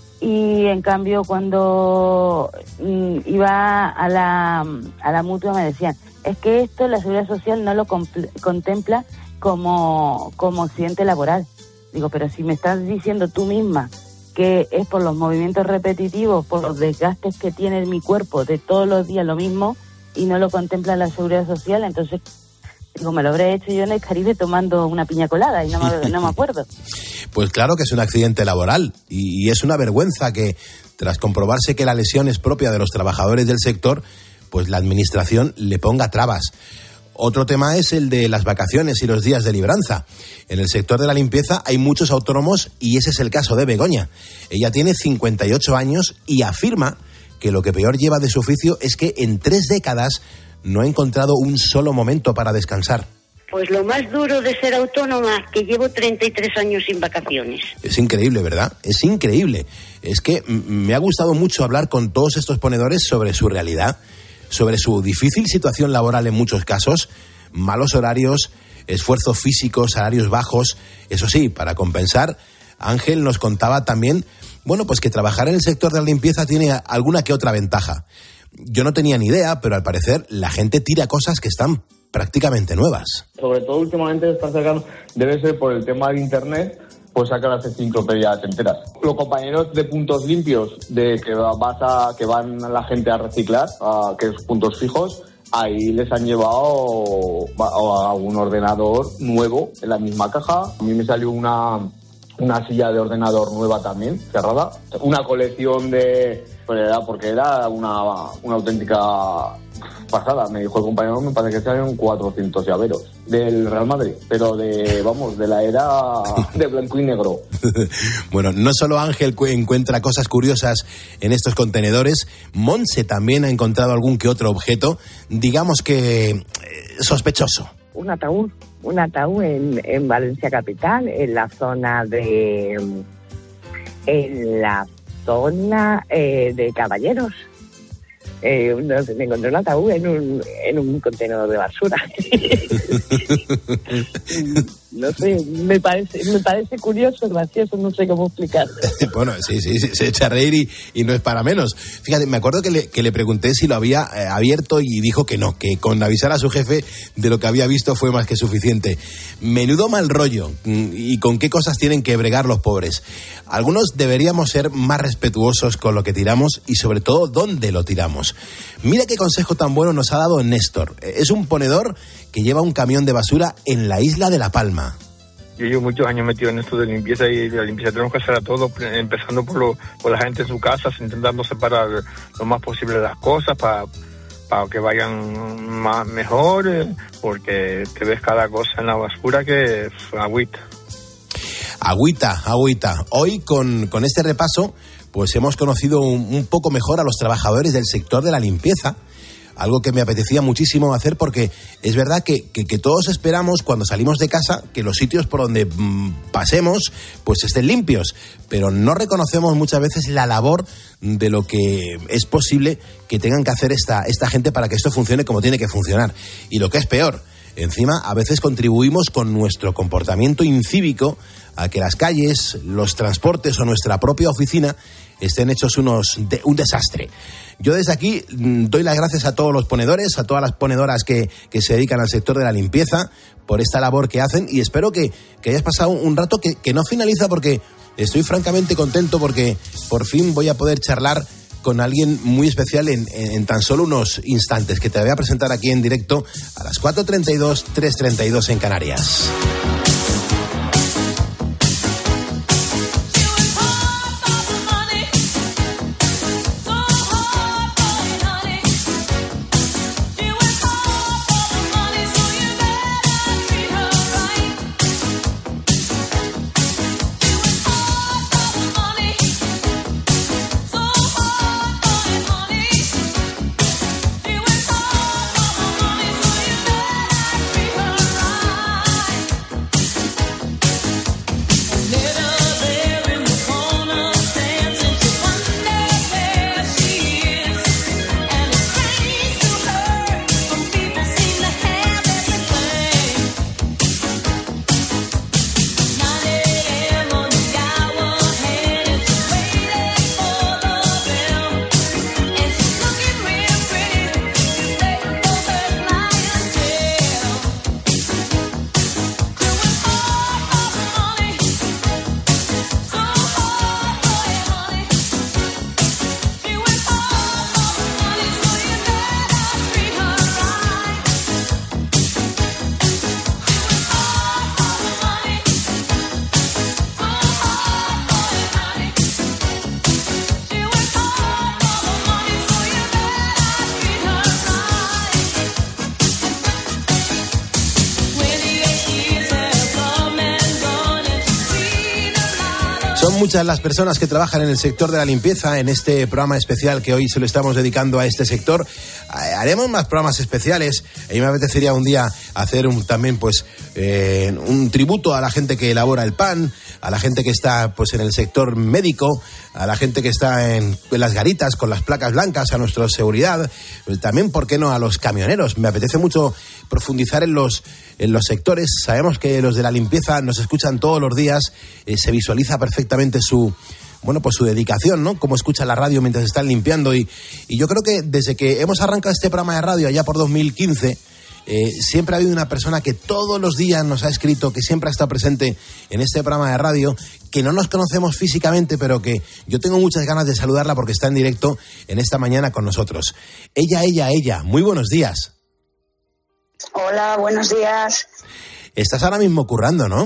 Y en cambio cuando mm, iba a la a la mutua me decían, es que esto la Seguridad Social no lo compl- contempla como, como accidente laboral. Digo, pero si me estás diciendo tú misma que es por los movimientos repetitivos, por los desgastes que tiene mi cuerpo de todos los días lo mismo y no lo contempla la Seguridad Social, entonces digo, me lo habré hecho yo en el Caribe tomando una piña colada y no me, no me acuerdo. Pues claro que es un accidente laboral y, y es una vergüenza que, tras comprobarse que la lesión es propia de los trabajadores del sector, pues la administración le ponga trabas. Otro tema es el de las vacaciones y los días de libranza. En el sector de la limpieza hay muchos autónomos y ese es el caso de Begoña. Ella tiene cincuenta y ocho años y afirma que lo que peor lleva de su oficio es que en tres décadas no ha encontrado un solo momento para descansar. Pues lo más duro de ser autónoma, que llevo treinta y tres años sin vacaciones. Es increíble, ¿verdad? Es increíble. Es que m- me ha gustado mucho hablar con todos estos ponedores sobre su realidad, sobre su difícil situación laboral en muchos casos, malos horarios, esfuerzo físico, salarios bajos. Eso sí, para compensar, Ángel nos contaba también, bueno, pues que trabajar en el sector de la limpieza tiene alguna que otra ventaja. Yo no tenía ni idea, pero al parecer la gente tira cosas que están prácticamente nuevas. Sobre todo últimamente estar cercano debe ser por el tema de internet, pues sacar las enciclopedias enteras. Los compañeros de puntos limpios, de que vas a, que van la gente a reciclar, a, que es puntos fijos, ahí les han llevado a un ordenador nuevo en la misma caja. A mí me salió una, una silla de ordenador nueva también, cerrada. Una colección de... Pues era porque era una, una auténtica pasada. Me dijo el compañero, me parece que salieron cuatrocientos llaveros del Real Madrid, pero de, vamos, de la era de blanco y negro. Bueno, no solo Ángel encuentra cosas curiosas en estos contenedores, Monse también ha encontrado algún que otro objeto, digamos que eh, sospechoso. Un ataúd, un ataúd en, en Valencia capital, en la zona de... en la zona eh, de Caballeros. Eh, no sé, me encontré un ataúd en un, en un contenedor de basura. No sé, me parece, me parece curioso, gracioso, no sé cómo explicarlo. Bueno, sí, sí, sí, se echa a reír y, y no es para menos. Fíjate, me acuerdo que le, que le pregunté si lo había eh, abierto y dijo que no, que con avisar a su jefe de lo que había visto fue más que suficiente. Menudo mal rollo, y con qué cosas tienen que bregar los pobres. Algunos deberíamos ser más respetuosos con lo que tiramos y sobre todo dónde lo tiramos. Mira qué consejo tan bueno nos ha dado Néstor. Es un ponedor que lleva un camión de basura en la isla de La Palma. Yo llevo muchos años metido en esto de limpieza y de la limpieza tenemos que hacer a todo, empezando por, lo, por la gente en sus casas, intentando separar lo más posible las cosas para para que vayan más mejor, porque te ves cada cosa en la basura que es agüita. Agüita, agüita. Hoy con, con este repaso pues hemos conocido un, un poco mejor a los trabajadores del sector de la limpieza, algo que me apetecía muchísimo hacer porque es verdad que, que, que todos esperamos cuando salimos de casa que los sitios por donde mmm, pasemos pues estén limpios, pero no reconocemos muchas veces la labor de lo que es posible que tengan que hacer esta, esta gente para que esto funcione como tiene que funcionar. Y lo que es peor, encima a veces contribuimos con nuestro comportamiento incívico a que las calles, los transportes o nuestra propia oficina estén hechos unos de, un desastre. Yo desde aquí doy las gracias a todos los ponedores, a todas las ponedoras que, que se dedican al sector de la limpieza por esta labor que hacen y espero que, que hayas pasado un rato que, que no finaliza porque estoy francamente contento porque por fin voy a poder charlar con alguien muy especial en, en, en tan solo unos instantes que te voy a presentar aquí en directo a las cuatro treinta y dos, tres treinta y dos en Canarias. Son muchas las personas que trabajan en el sector de la limpieza en este programa especial que hoy se lo estamos dedicando a este sector. Haremos más programas especiales. A mí me apetecería un día hacer un, también pues eh, un tributo a la gente que elabora el pan, a la gente que está pues en el sector médico, a la gente que está en, en las garitas con las placas blancas, a nuestra seguridad, también, ¿por qué no?, a los camioneros. Me apetece mucho profundizar en los, en los sectores. Sabemos que los de la limpieza nos escuchan todos los días, eh, se visualiza perfectamente su... bueno, pues su dedicación, ¿no? Cómo escuchan la radio mientras están limpiando y, y yo creo que desde que hemos arrancado este programa de radio allá por dos mil quince, Eh, siempre ha habido una persona que todos los días nos ha escrito, que siempre ha estado presente en este programa de radio, que no nos conocemos físicamente, pero que yo tengo muchas ganas de saludarla porque está en directo en esta mañana con nosotros. Ella, ella, ella, muy buenos días. Hola, buenos días. Estás ahora mismo currando, ¿no?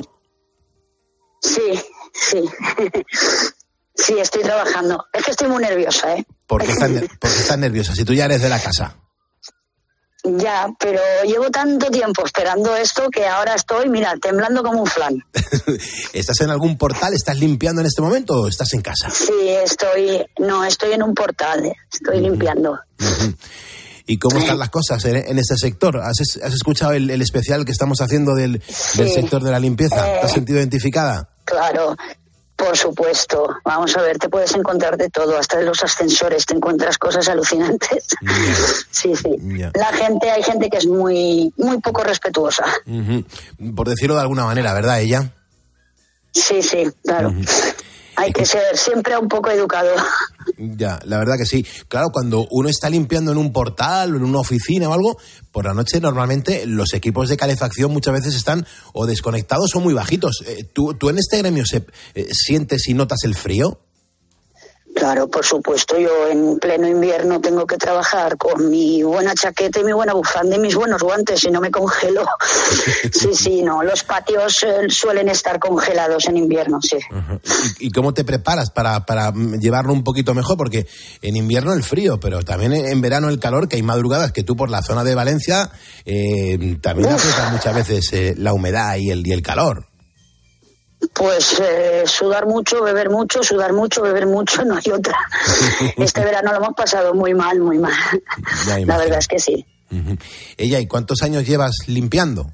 Sí, sí. Sí, estoy trabajando. Es que estoy muy nerviosa, ¿eh? ¿Por qué estás, por qué estás nerviosa? Si tú ya eres de la casa. Ya, pero llevo tanto tiempo esperando esto que ahora estoy, mira, temblando como un flan. ¿Estás en algún portal? ¿Estás limpiando en este momento o estás en casa? Sí, estoy, no, estoy en un portal, estoy uh-huh. limpiando. Uh-huh. ¿Y cómo están las cosas en, en este sector? ¿Has, has escuchado el, el especial que estamos haciendo del, sí. del sector de la limpieza? Eh, ¿Te has sentido identificada? Claro. Por supuesto. Vamos a ver, te puedes encontrar de todo, hasta en los ascensores te encuentras cosas alucinantes. Yeah. Sí, sí. Yeah. La gente, hay gente que es muy, muy poco respetuosa. Uh-huh. Por decirlo de alguna manera, ¿verdad, ella? Sí, sí, claro. Uh-huh. Hay que ser siempre un poco educado. Ya, la verdad que sí. Claro, cuando uno está limpiando en un portal o en una oficina o algo, por la noche normalmente los equipos de calefacción muchas veces están o desconectados o muy bajitos. ¿Tú, tú en este gremio se, eh, sientes y notas el frío? Claro, por supuesto. Yo en pleno invierno tengo que trabajar con mi buena chaqueta y mi buena bufanda y mis buenos guantes, si no me congelo. Sí, sí, no. Los patios eh, suelen estar congelados en invierno, sí. Uh-huh. ¿Y, ¿Y cómo te preparas para, para llevarlo un poquito mejor? Porque en invierno el frío, pero también en verano el calor, que hay madrugadas que tú por la zona de Valencia eh, también aprietas muchas veces eh, la humedad y el, y el calor. Pues eh, sudar mucho, beber mucho, sudar mucho, beber mucho, no hay otra. Este verano lo hemos pasado muy mal, muy mal. La verdad es que sí. Uh-huh. Ella, ¿y cuántos años llevas limpiando?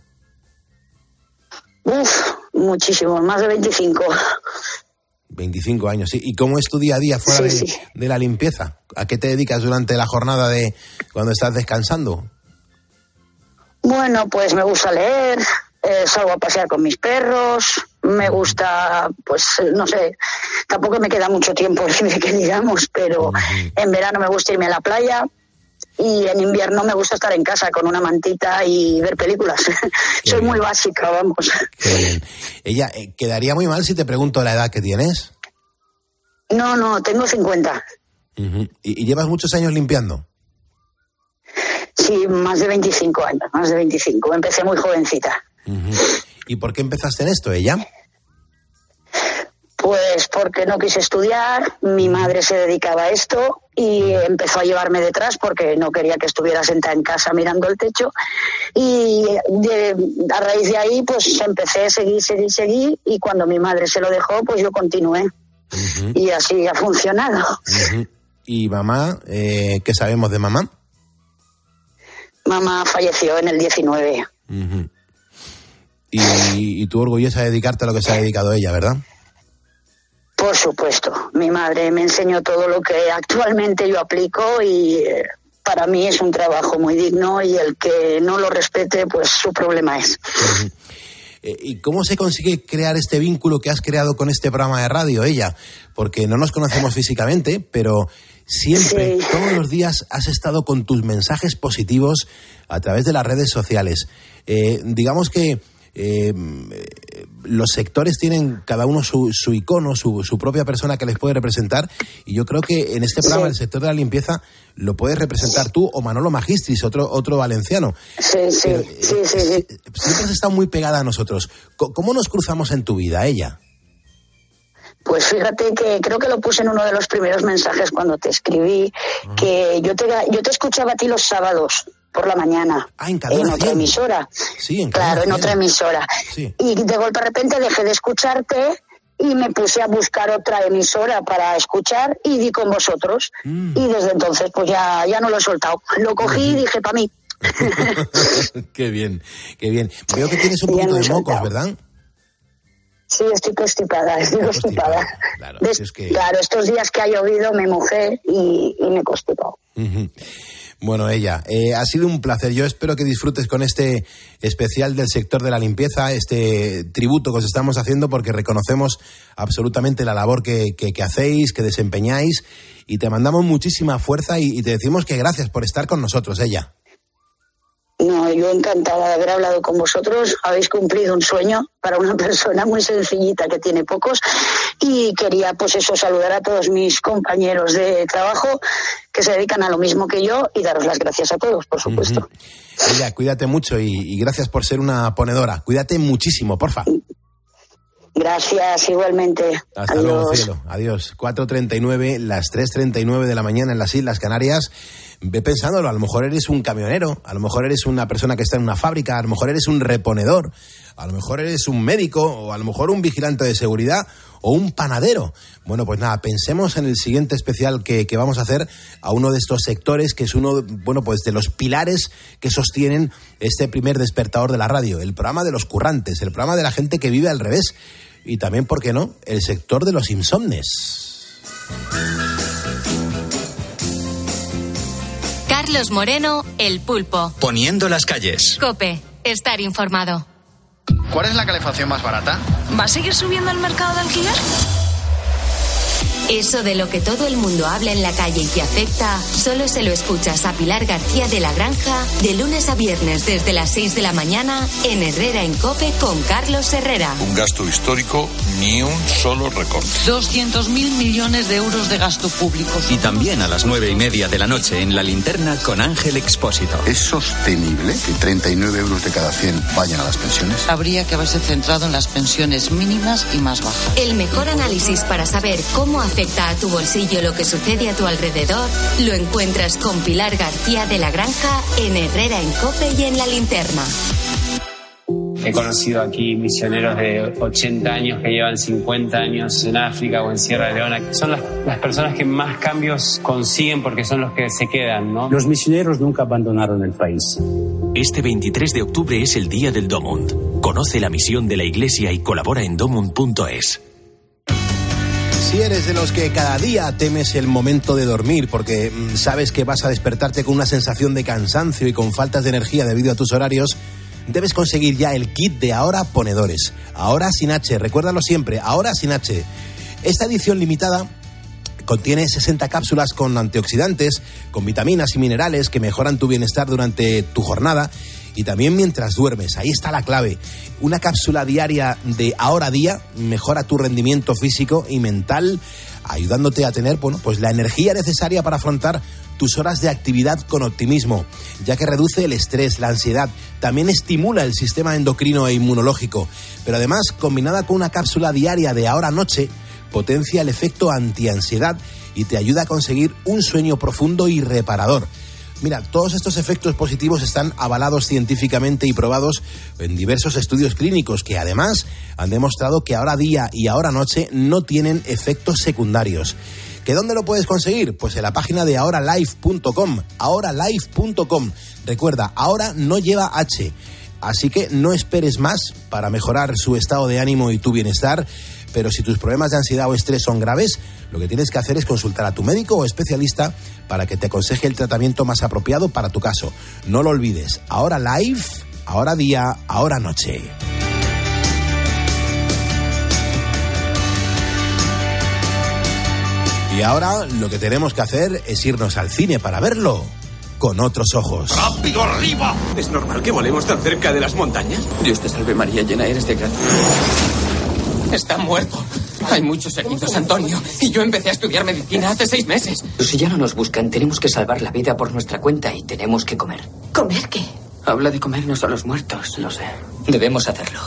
Uf, muchísimo, más de veinticinco. veinticinco años, sí. ¿Y cómo es tu día a día fuera sí, de, sí. de la limpieza? ¿A qué te dedicas durante la jornada de cuando estás descansando? Bueno, pues me gusta leer, eh, salgo a pasear con mis perros, me gusta, pues no sé, tampoco me queda mucho tiempo libre que digamos, pero uh-huh. en verano me gusta irme a la playa y en invierno me gusta estar en casa con una mantita y ver películas. Soy bien. Muy básica, vamos. Qué bien. Ella, eh, ¿quedaría muy mal si te pregunto la edad que tienes? No, no, tengo cincuenta. Uh-huh. ¿Y, ¿Y llevas muchos años limpiando? Sí, más de veinticinco años, más de veinticinco. Empecé muy jovencita. Uh-huh. ¿Y por qué empezaste en esto, ella? Pues porque no quise estudiar, mi madre se dedicaba a esto y empezó a llevarme detrás porque no quería que estuviera sentada en casa mirando el techo y de, a raíz de ahí pues empecé a seguir, seguir, seguir y cuando mi madre se lo dejó pues yo continué. Uh-huh. Y así ha funcionado. Uh-huh. ¿Y mamá? Eh, ¿Qué sabemos de mamá? Mamá falleció en el diecinueve. Uh-huh. Y, y tú orgullosa de dedicarte a lo que se ha dedicado ella, ¿verdad? Por supuesto. Mi madre me enseñó todo lo que actualmente yo aplico y eh, para mí es un trabajo muy digno y el que no lo respete, pues su problema es. Uh-huh. ¿Y cómo se consigue crear este vínculo que has creado con este programa de radio, ella? Porque no nos conocemos físicamente, pero siempre, sí. todos los días has estado con tus mensajes positivos a través de las redes sociales. Eh, digamos que eh, los sectores tienen cada uno su, su icono, su, su propia persona que les puede representar, y yo creo que en este programa, sí. el sector de la limpieza, lo puedes representar tú o Manolo Magistris, otro, otro valenciano. Sí, sí, Pero, sí, sí, sí. Siempre has estado muy pegada a nosotros. ¿Cómo nos cruzamos en tu vida, ella? Pues fíjate que creo que lo puse en uno de los primeros mensajes cuando te escribí, uh-huh. que yo te, yo te escuchaba a ti los sábados por la mañana, ah, en, en otra emisora. Sí, en Claro, en otra emisora. Sí. Y de golpe de repente dejé de escucharte y me puse a buscar otra emisora para escuchar y di con vosotros. Mm. Y desde entonces pues ya, ya no lo he soltado. Lo cogí y dije, para mí. Qué bien, qué bien. Veo que tienes un poquito de mocos, ¿verdad? Sí, estoy constipada, estoy constipada. Claro, Des, es que... claro, estos días que ha llovido me mojé y, y me he constipado. Uh-huh. Bueno, ella, eh, ha sido un placer. Yo espero que disfrutes con este especial del sector de la limpieza, este tributo que os estamos haciendo, porque reconocemos absolutamente la labor que, que, que hacéis, que desempeñáis, y te mandamos muchísima fuerza y, y te decimos que gracias por estar con nosotros, ella. No, yo encantada de haber hablado con vosotros. Habéis cumplido un sueño para una persona muy sencillita que tiene pocos. Y quería, pues eso, saludar a todos mis compañeros de trabajo que se dedican a lo mismo que yo y daros las gracias a todos, por supuesto. Uh-huh. Ella, cuídate mucho y, y gracias por ser una ponedora. Cuídate muchísimo, porfa. Gracias, igualmente. Hasta Adiós. luego, cielo. Adiós. cuatro treinta y nueve, las tres treinta y nueve de la mañana en las Islas Canarias. Ve pensándolo, a lo mejor eres un camionero, a lo mejor eres una persona que está en una fábrica, a lo mejor eres un reponedor, a lo mejor eres un médico, o a lo mejor un vigilante de seguridad, o un panadero. Bueno, pues nada, pensemos en el siguiente especial que, que vamos a hacer a uno de estos sectores, que es uno, bueno, pues de los pilares que sostienen este primer despertador de la radio, el programa de los currantes, el programa de la gente que vive al revés, y también, ¿por qué no?, el sector de los insomnes. Carlos Moreno, El Pulpo. Poniendo las calles. COPE, estar informado. ¿Cuál es la calefacción más barata? ¿Va a seguir subiendo el mercado de alquiler? Eso de lo que todo el mundo habla en la calle y te afecta, solo se lo escuchas a Pilar García de la Granja de lunes a viernes desde las seis de la mañana en Herrera en COPE con Carlos Herrera. Un gasto histórico, ni un solo recorte. doscientos mil millones de euros de gasto público. Y también a las nueve y media de la noche en La Linterna con Ángel Expósito. ¿Es sostenible que treinta y nueve euros de cada cien vayan a las pensiones? Habría que haberse centrado en las pensiones mínimas y más bajas. El mejor análisis para saber cómo afecta a tu bolsillo lo que sucede a tu alrededor lo encuentras con Pilar García de la Granja en Herrera en COPE y en La Linterna. He conocido aquí misioneros de ochenta años que llevan cincuenta años en África o en Sierra Leona. Son las, las personas que más cambios consiguen porque son los que se quedan, ¿no? Los misioneros nunca abandonaron el país. Este veintitrés de octubre es el Día del Domund. Conoce la misión de la Iglesia y colabora en domund punto es. Si eres de los que cada día temes el momento de dormir porque mmm, sabes que vas a despertarte con una sensación de cansancio y con faltas de energía debido a tus horarios, debes conseguir ya el kit de Ahora Ponedores. Ahora sin H, recuérdalo siempre, Ahora sin H. Esta edición limitada contiene sesenta cápsulas con antioxidantes, con vitaminas y minerales que mejoran tu bienestar durante tu jornada y también mientras duermes. Ahí está la clave. Una cápsula diaria de Ahora Día mejora tu rendimiento físico y mental, ayudándote a tener, bueno, pues la energía necesaria para afrontar tus horas de actividad con optimismo, ya que reduce el estrés, la ansiedad, también estimula el sistema endocrino e inmunológico, pero además, combinada con una cápsula diaria de Ahora Noche, potencia el efecto antiansiedad y te ayuda a conseguir un sueño profundo y reparador. Mira, todos estos efectos positivos están avalados científicamente y probados en diversos estudios clínicos que además han demostrado que Ahora Día y Ahora Noche no tienen efectos secundarios. ¿Que dónde lo puedes conseguir? Pues en la página de ahora life punto com, ahora life punto com. Recuerda, ahora no lleva H, así que no esperes más para mejorar su estado de ánimo y tu bienestar. Pero si tus problemas de ansiedad o estrés son graves, lo que tienes que hacer es consultar a tu médico o especialista para que te aconseje el tratamiento más apropiado para tu caso. No lo olvides, Ahora Life, Ahora Día, Ahora Noche. Y ahora lo que tenemos que hacer es irnos al cine para verlo con otros ojos. ¡Rápido, arriba! ¿Es normal que volemos tan cerca de las montañas? Dios te salve María, llena eres de gracia. Está muerto. Hay muchos heridos, Antonio. Y yo empecé a estudiar medicina hace seis meses. Si ya no nos buscan, tenemos que salvar la vida por nuestra cuenta y tenemos que comer. ¿Comer qué? Habla de comernos a los muertos. Lo sé. Debemos hacerlo.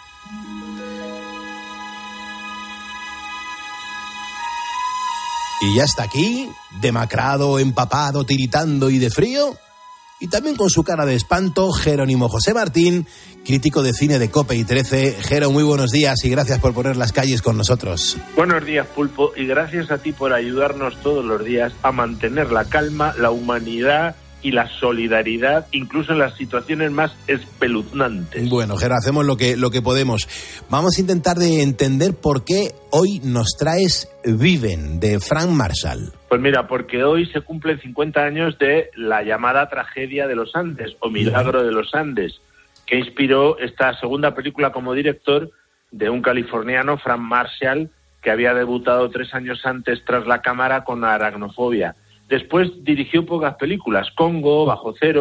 Y ya está aquí, demacrado, empapado, tiritando y de frío. Y también con su cara de espanto, Jerónimo José Martín, crítico de cine de COPE y trece. Jero, muy buenos días y gracias por poner las calles con nosotros. Buenos días, Pulpo, y gracias a ti por ayudarnos todos los días a mantener la calma, la humanidad y la solidaridad, incluso en las situaciones más espeluznantes. Bueno, Jero, hacemos lo que, lo que podemos. Vamos a intentar de entender por qué hoy nos traes Viven, de Frank Marshall. Pues mira, porque hoy se cumplen cincuenta años de la llamada tragedia de los Andes, o Milagro de los Andes, que inspiró esta segunda película como director de un californiano, Frank Marshall, que había debutado tres años antes tras la cámara con Aracnofobia. Después dirigió pocas películas, Congo, Bajo Cero,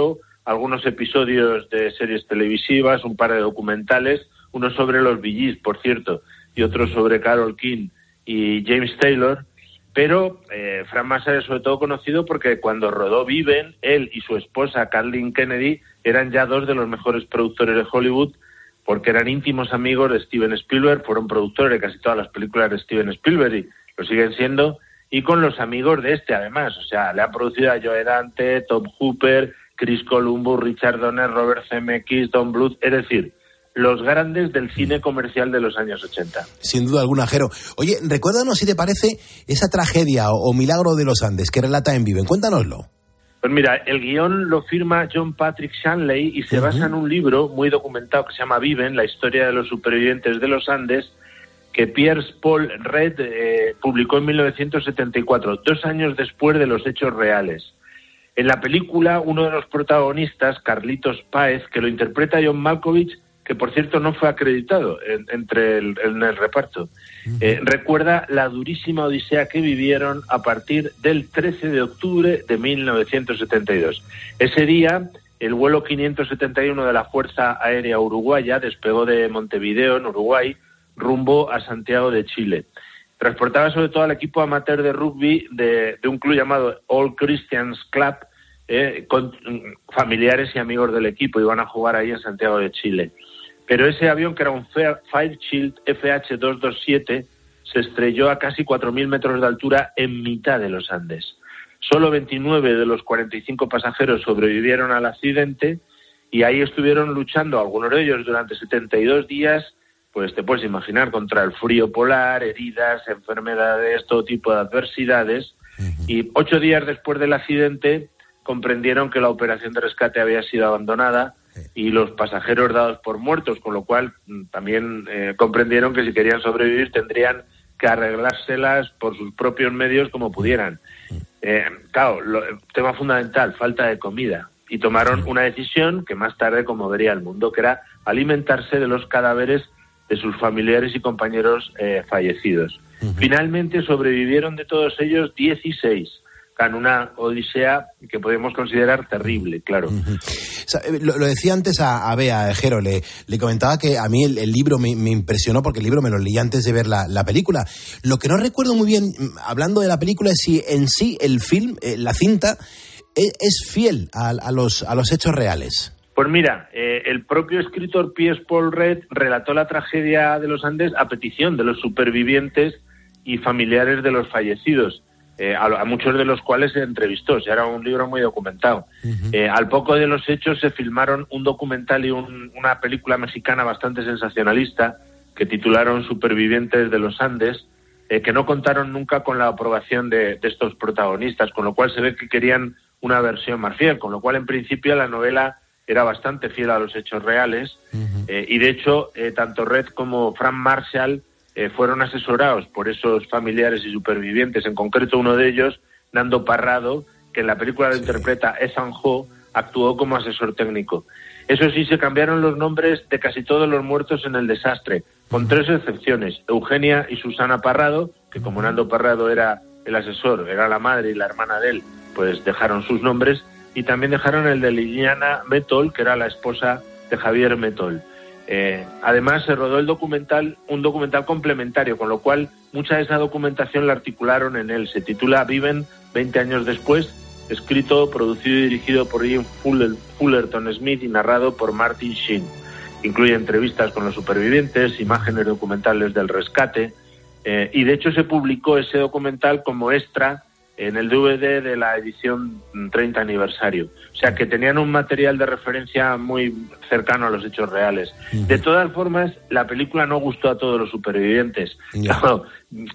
algunos episodios de series televisivas, un par de documentales, uno sobre los Bee Gees, por cierto, y otro sobre Carole King y James Taylor. Pero eh, Frank Marshall es sobre todo conocido porque cuando rodó Viven, él y su esposa Kathleen Kennedy eran ya dos de los mejores productores de Hollywood, porque eran íntimos amigos de Steven Spielberg, fueron productores de casi todas las películas de Steven Spielberg y lo siguen siendo, y con los amigos de este además, o sea, le han producido a Joe Dante, Tom Hooper, Chris Columbus, Richard Donner, Robert Zemeckis, Don Bluth, es decir, los grandes del cine comercial de los años ochenta. Sin duda alguna, Jero. Oye, recuérdanos si te parece esa tragedia o, o milagro de los Andes que relata en Viven, cuéntanoslo. Pues mira, el guión lo firma John Patrick Shanley y se uh-huh. basa en un libro muy documentado que se llama Viven, la historia de los supervivientes de los Andes, que Piers Paul Red eh, publicó en mil novecientos setenta y cuatro, dos años después de los hechos reales. En la película, uno de los protagonistas, Carlitos Páez, que lo interpreta John Malkovich, que por cierto no fue acreditado en, entre el, en el reparto, eh, recuerda la durísima odisea que vivieron a partir del trece de octubre de mil novecientos setenta y dos. Ese día, el vuelo quinientos setenta y uno de la Fuerza Aérea Uruguaya despegó de Montevideo, en Uruguay, rumbo a Santiago de Chile. Transportaba sobre todo al equipo amateur de rugby de, de un club llamado All Christians Club, eh, con familiares y amigos del equipo, iban a jugar ahí en Santiago de Chile. Pero ese avión, que era un Fairchild F H doscientos veintisiete, se estrelló a casi cuatro mil metros de altura en mitad de los Andes. Solo veintinueve de los cuarenta y cinco pasajeros sobrevivieron al accidente y ahí estuvieron luchando, algunos de ellos durante setenta y dos días, pues te puedes imaginar, contra el frío polar, heridas, enfermedades, todo tipo de adversidades. Uh-huh. Y ocho días después del accidente comprendieron que la operación de rescate había sido abandonada y los pasajeros dados por muertos, con lo cual también eh, comprendieron que si querían sobrevivir tendrían que arreglárselas por sus propios medios como pudieran. Eh, claro, lo, tema fundamental, falta de comida. Y tomaron una decisión que más tarde conmovería al mundo, que era alimentarse de los cadáveres de sus familiares y compañeros eh, fallecidos. Uh-huh. Finalmente sobrevivieron de todos ellos dieciséis. En una odisea que podemos considerar terrible, claro. Uh-huh. O sea, lo, lo decía antes a, a Bea, Jero, le, le comentaba que a mí el, el libro me, me impresionó porque el libro me lo leí antes de ver la, la película. Lo que no recuerdo muy bien, hablando de la película, es si en sí el film, eh, la cinta, es, es fiel a, a, los, a los hechos reales. Pues mira, eh, el propio escritor Piers Paul Red relató la tragedia de los Andes a petición de los supervivientes y familiares de los fallecidos. Eh, a, a muchos de los cuales se entrevistó, o sea, era un libro muy documentado. Uh-huh. Eh, al poco de los hechos se filmaron un documental y un, una película mexicana bastante sensacionalista que titularon Supervivientes de los Andes, eh, que no contaron nunca con la aprobación de, de estos protagonistas, con lo cual se ve que querían una versión más fiel, con lo cual en principio la novela era bastante fiel a los hechos reales. Uh-huh. eh, y de hecho, eh, tanto Red como Frank Marshall Eh, fueron asesorados por esos familiares y supervivientes, en concreto uno de ellos, Nando Parrado, que en la película lo sí. interpreta Ethan Hawke, actuó como asesor técnico. Eso sí, se cambiaron los nombres de casi todos los muertos en el desastre, con tres excepciones: Eugenia y Susana Parrado, que como Nando Parrado era el asesor, era la madre y la hermana de él, pues dejaron sus nombres, y también dejaron el de Liliana Metol, que era la esposa de Javier Metol. Eh, además se rodó el documental, un documental complementario, con lo cual mucha de esa documentación la articularon en él. Se titula Viven veinte años después, escrito, producido y dirigido por Ian Fuller, Fullerton Smith y narrado por Martin Sheen. Incluye entrevistas con los supervivientes, imágenes documentales del rescate, eh, y de hecho se publicó ese documental como extra en el D V D de la edición treinta aniversario. O sea que tenían un material de referencia muy cercano a los hechos reales. Uh-huh. De todas formas, la película no gustó a todos los supervivientes. Yeah. No,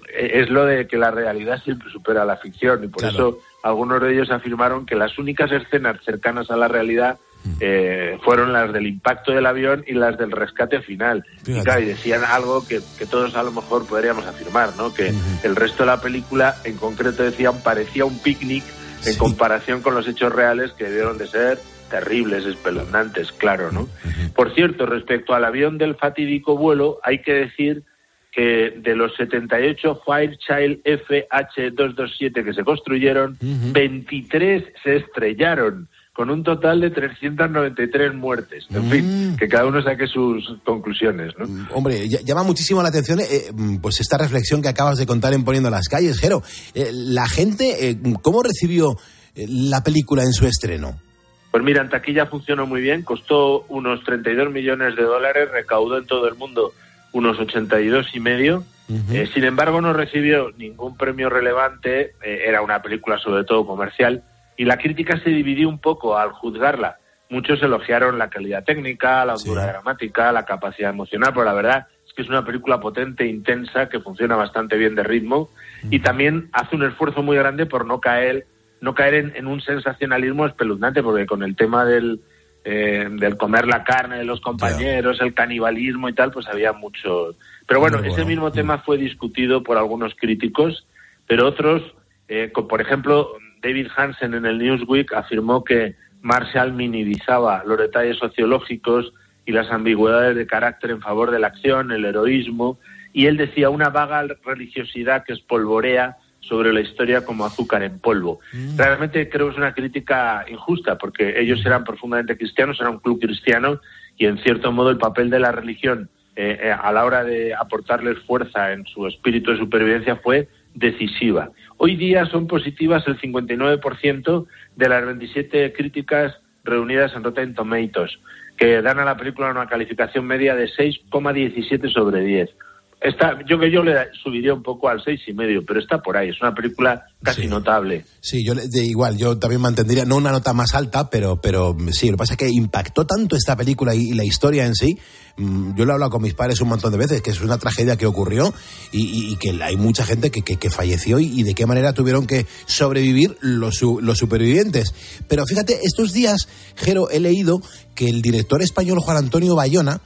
es lo de que la realidad siempre supera la ficción, y por claro. eso algunos de ellos afirmaron que las únicas escenas cercanas a la realidad Eh, fueron las del impacto del avión y las del rescate final. Y, claro, y decían algo que, que todos a lo mejor podríamos afirmar, ¿no? Que uh-huh. el resto de la película, en concreto, decían, parecía un picnic en sí. comparación con los hechos reales, que debieron de ser terribles, espeluznantes, claro, ¿no? Uh-huh. Por cierto, respecto al avión del fatídico vuelo, hay que decir que de los setenta y ocho Fairchild F H doscientos veintisiete que se construyeron, uh-huh. veintitrés se estrellaron, con un total de trescientas noventa y tres muertes. En mm. fin, que cada uno saque sus conclusiones, ¿no? Hombre, llama muchísimo la atención eh, pues esta reflexión que acabas de contar en Poniendo las Calles, Jero. Eh, la gente, eh, ¿cómo recibió la película en su estreno? Pues mira, en taquilla funcionó muy bien, costó unos treinta y dos millones de dólares, recaudó en todo el mundo unos ochenta y dos y medio. Uh-huh. Eh, sin embargo, no recibió ningún premio relevante, eh, era una película sobre todo comercial, y la crítica se dividió un poco al juzgarla. Muchos elogiaron la calidad técnica, la hondura sí. dramática, la capacidad emocional, pero la verdad es que es una película potente, intensa, que funciona bastante bien de ritmo, uh-huh. y también hace un esfuerzo muy grande por no caer no caer en, en un sensacionalismo espeluznante, porque con el tema del eh, del comer la carne de los compañeros, yeah. el canibalismo y tal, pues había mucho. Pero bueno, bueno. ese mismo tema fue discutido por algunos críticos, pero otros, eh, como por ejemplo, David Hansen en el Newsweek afirmó que Marshall minimizaba los detalles sociológicos y las ambigüedades de carácter en favor de la acción, el heroísmo, y él decía una vaga religiosidad que espolvorea sobre la historia como azúcar en polvo. Mm. Realmente creo que es una crítica injusta, porque ellos eran profundamente cristianos, era un club cristiano, y en cierto modo el papel de la religión eh, eh, a la hora de aportarles fuerza en su espíritu de supervivencia fue decisiva. Hoy día son positivas el cincuenta y nueve por ciento de las veintisiete críticas reunidas en Rotten Tomatoes, que dan a la película una calificación media de seis coma diecisiete sobre diez. Está, yo que yo le subiría un poco al seis y medio, pero está por ahí, es una película casi sí. notable. Sí, yo de igual, yo también mantendría, no una nota más alta, pero pero sí, lo que pasa es que impactó tanto esta película y, y la historia en sí. Yo lo he hablado con mis padres un montón de veces, que es una tragedia que ocurrió y, y, y que hay mucha gente que, que, que falleció y, y de qué manera tuvieron que sobrevivir los, los supervivientes. Pero fíjate, estos días, Jero, he leído que el director español Juan Antonio Bayona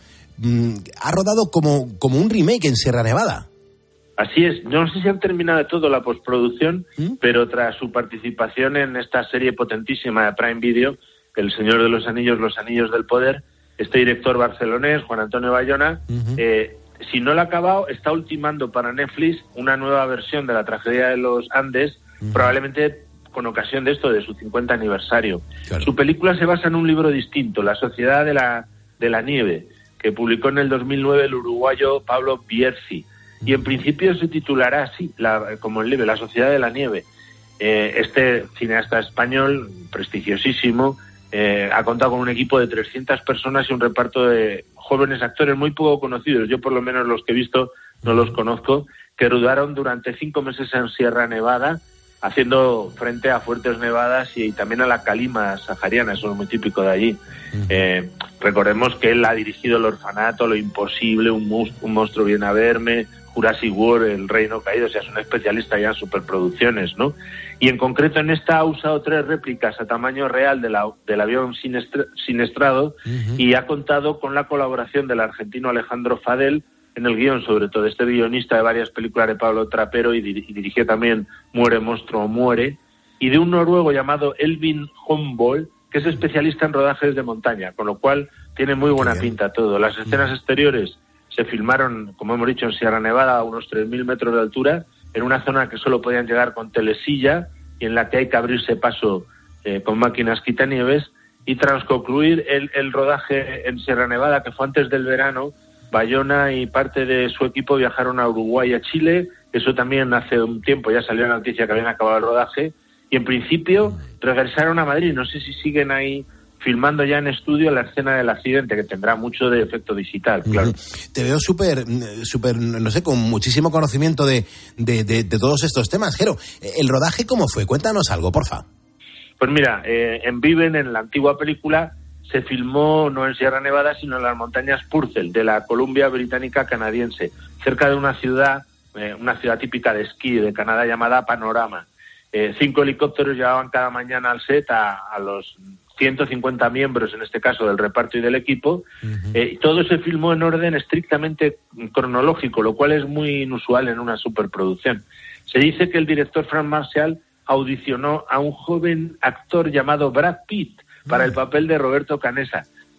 ha rodado como, como un remake en Sierra Nevada. Así es, no sé si han terminado de todo la postproducción, ¿Mm? pero tras su participación en esta serie potentísima de Prime Video, El Señor de los Anillos, Los Anillos del Poder, este director barcelonés, Juan Antonio Bayona, uh-huh. eh, si no lo ha acabado, está ultimando para Netflix una nueva versión de la tragedia de los Andes, uh-huh. probablemente con ocasión de esto, de su cincuenta aniversario. Claro. Su película se basa en un libro distinto, La Sociedad de la, de la Nieve, que publicó en el dos mil nueve el uruguayo Pablo Bierzi, y en principio se titulará así, la, como el libro, La Sociedad de la Nieve. Eh, este cineasta español, prestigiosísimo, eh, ha contado con un equipo de trescientas personas y un reparto de jóvenes actores muy poco conocidos, yo por lo menos los que he visto no los conozco, que rodaron durante cinco meses en Sierra Nevada, haciendo frente a fuertes nevadas y, y también a la calima sahariana, eso es muy típico de allí. Uh-huh. Eh, recordemos que él ha dirigido El Orfanato, Lo Imposible, Un, mus- un monstruo viene a verme, Jurassic World, El Reino Caído, o sea, es un especialista ya en superproducciones, ¿no? Y en concreto en esta ha usado tres réplicas a tamaño real de la, del avión sinestra- siniestrado uh-huh. y ha contado con la colaboración del argentino Alejandro Fadel en el guión, sobre todo este guionista de varias películas de Pablo Trapero y, dir- y dirigió también Muere, Monstruo, Muere, y de un noruego llamado Elvin Humboldt, que es especialista en rodajes de montaña, con lo cual tiene muy buena pinta todo. Las escenas exteriores se filmaron, como hemos dicho, en Sierra Nevada a unos tres mil metros de altura, en una zona que solo podían llegar con telesilla y en la que hay que abrirse paso eh, con máquinas quitanieves, y tras concluir el, el rodaje en Sierra Nevada, que fue antes del verano, Bayona y parte de su equipo viajaron a Uruguay y a Chile. Eso también hace un tiempo ya salió la noticia que habían acabado el rodaje, y en principio regresaron a Madrid. No sé si siguen ahí filmando ya en estudio la escena del accidente, que tendrá mucho de efecto digital, claro. Uh-huh. Te veo súper, súper, no sé, con muchísimo conocimiento de, de, de, de todos estos temas. Jero, ¿el rodaje cómo fue? Cuéntanos algo, porfa. Pues mira, eh, en Viven, en la antigua película, se filmó no en Sierra Nevada, sino en las montañas Purcell, de la Columbia Británica canadiense, cerca de una ciudad, eh, una ciudad típica de esquí de Canadá llamada Panorama. Eh, cinco helicópteros llevaban cada mañana al set a, a los ciento cincuenta miembros, en este caso, del reparto y del equipo. Uh-huh. Eh, y todo se filmó en orden estrictamente cronológico, lo cual es muy inusual en una superproducción. Se dice que el director Frank Marshall audicionó a un joven actor llamado Brad Pitt para el papel de Roberto Canessa,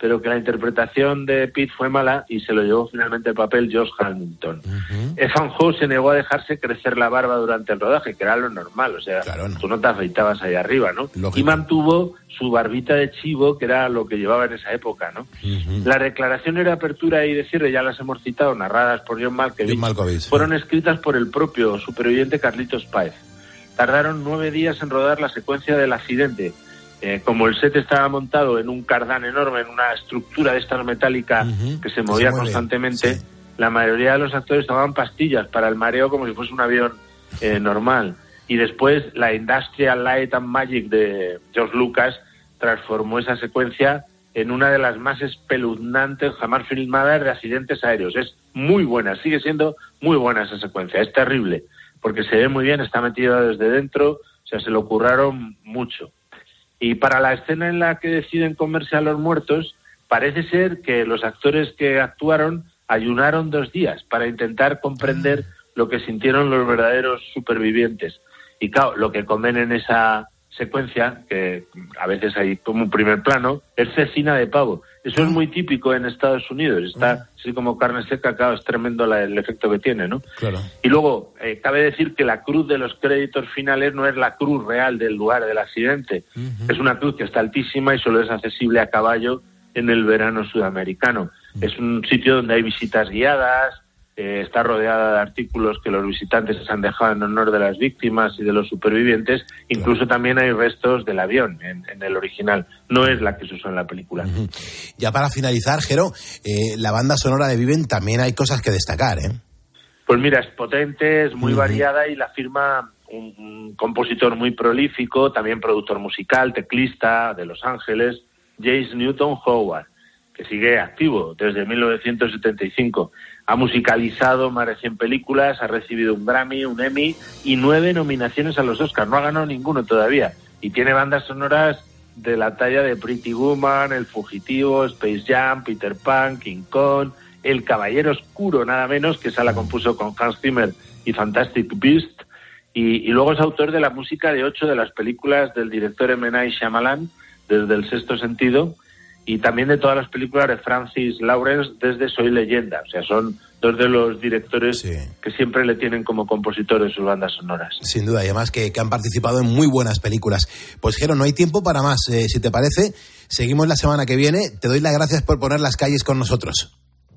pero que la interpretación de Pitt fue mala y se lo llevó finalmente el papel Josh Hamilton. Uh-huh. Ethan Hawke se negó a dejarse crecer la barba durante el rodaje, que era lo normal, o sea, claro, no. tú no te afeitabas ahí arriba, ¿no? Lógico. Y mantuvo su barbita de chivo, que era lo que llevaba en esa época, ¿no? Uh-huh. Las declaraciones de apertura y de cierre, ya las hemos citado, narradas por John Malkovich, John Malkovich fueron sí. escritas por el propio superviviente Carlitos Páez. Tardaron nueve días en rodar la secuencia del accidente. Eh, como el set estaba montado en un cardán enorme, en una estructura de esta metálica uh-huh, que se movía que se constantemente, sí. la mayoría de los actores tomaban pastillas para el mareo como si fuese un avión eh, normal. Y después la Industrial Light and Magic de George Lucas transformó esa secuencia en una de las más espeluznantes jamás filmadas de accidentes aéreos. Es muy buena, sigue siendo muy buena esa secuencia. Es terrible, porque se ve muy bien, está metida desde dentro, o sea, se lo curraron mucho. Y para la escena en la que deciden comerse a los muertos, parece ser que los actores que actuaron ayunaron dos días para intentar comprender lo que sintieron los verdaderos supervivientes. Y claro, lo que comen en esa secuencia, que a veces hay como un primer plano, es cecina de pavo. Eso es muy típico en Estados Unidos. Está así como carne seca, claro, es tremendo la, el efecto que tiene, ¿no? Claro. Y luego, eh, cabe decir que la cruz de los créditos finales no es la cruz real del lugar del accidente. Uh-huh. Es una cruz que está altísima y solo es accesible a caballo en el verano sudamericano. Uh-huh. Es un sitio donde hay visitas guiadas, eh, está rodeada de artículos que los visitantes se han dejado en honor de las víctimas y de los supervivientes. Incluso claro. también hay restos del avión en, en el original. No es la que se usó en la película. Uh-huh. Ya para finalizar, Jero, eh, la banda sonora de Viven también hay cosas que destacar, ¿eh? Pues mira, es potente, es muy uh-huh. variada y la firma un, un compositor muy prolífico, también productor musical, teclista de Los Ángeles, James Newton Howard, que sigue activo desde mil novecientos setenta y cinco. Ha musicalizado más de cien películas, ha recibido un Grammy, un Emmy y nueve nominaciones a los Oscars. No ha ganado ninguno todavía. Y tiene bandas sonoras de la talla de Pretty Woman, El Fugitivo, Space Jam, Peter Pan, King Kong, El Caballero Oscuro, nada menos, que esa la compuso con Hans Zimmer y Fantastic Beast. Y, y luego es autor de la música de ocho de las películas del director M. Night Shyamalan, desde El Sexto Sentido, y también de todas las películas de Francis Lawrence desde Soy Leyenda. O sea, son dos de los directores sí. que siempre le tienen como compositor en sus bandas sonoras. Sin duda, y además que, que han participado en muy buenas películas. Pues, Jero, no hay tiempo para más. Eh, si te parece, seguimos la semana que viene. Te doy las gracias por poner las calles con nosotros.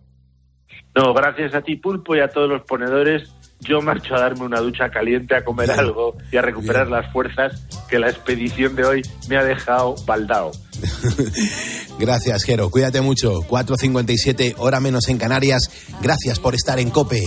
No, gracias a ti, Pulpo, y a todos los ponedores. Yo marcho a darme una ducha caliente, a comer Bien. algo y a recuperar Bien. las fuerzas que la expedición de hoy me ha dejado baldao. Gracias, Jero. Cuídate mucho. cuatro cincuenta y siete, hora menos en Canarias. Gracias por estar en COPE.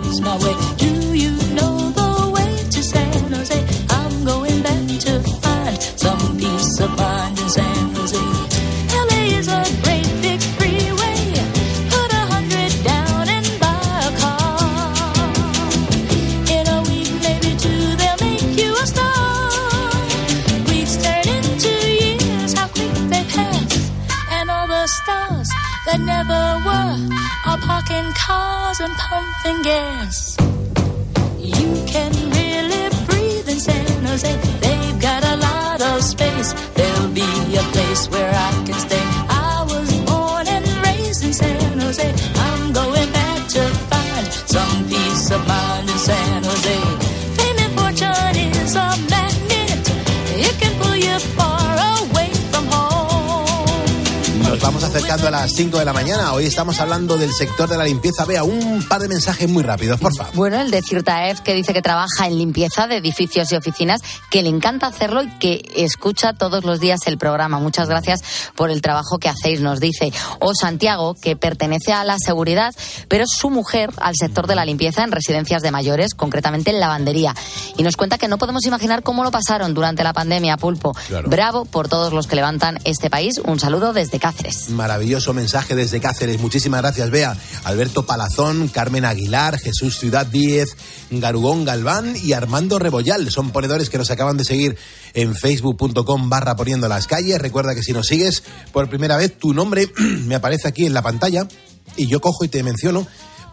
That never were are parking cars and pumping gas. You can really breathe in San Jose. They've got a lot of space. There'll be a place where I can stay. I was born and raised in San Jose. I'm going back to find some peace of mind in San Jose. Fame and fortune is a magnet. It can pull you far away from home. Nos vamos acercando a las cinco de la mañana. Hoy estamos hablando del sector de la limpieza. Vea, un par de mensajes muy rápidos, por favor. Bueno, el de Cirtaef, que dice que trabaja en limpieza de edificios y oficinas, que le encanta hacerlo y que escucha todos los días el programa. Muchas gracias por el trabajo que hacéis, nos dice. O Santiago, que pertenece a la seguridad, pero es su mujer al sector de la limpieza en residencias de mayores, concretamente en lavandería. Y nos cuenta que no podemos imaginar cómo lo pasaron durante la pandemia, Pulpo. Claro. Bravo por todos los que levantan este país. Un saludo desde Cáceres. Maravilloso mensaje desde Cáceres. Muchísimas gracias, Bea. Alberto Palazón, Carmen Aguilar, Jesús Ciudad Díez, Garugón Galván y Armando Rebollal. Son ponedores que nos acaban de seguir en facebook.com barra poniendo las calles. Recuerda que si nos sigues por primera vez, tu nombre me aparece aquí en la pantalla y yo cojo y te menciono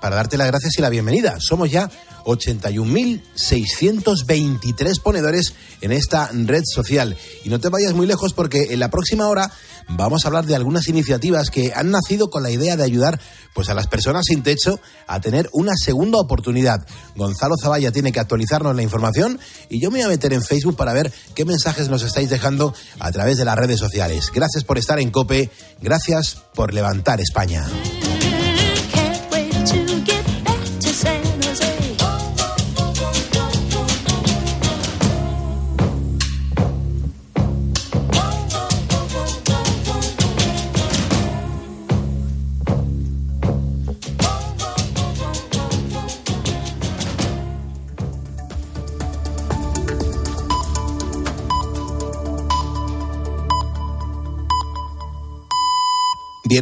para darte las gracias y la bienvenida. Somos ya ochenta y un mil seiscientos veintitrés ponedores en esta red social. Y no te vayas muy lejos porque en la próxima hora vamos a hablar de algunas iniciativas que han nacido con la idea de ayudar pues a las personas sin techo a tener una segunda oportunidad. Gonzalo Zavalla tiene que actualizarnos la información y yo me voy a meter en Facebook para ver qué mensajes nos estáis dejando a través de las redes sociales. Gracias por estar en COPE, gracias por levantar España.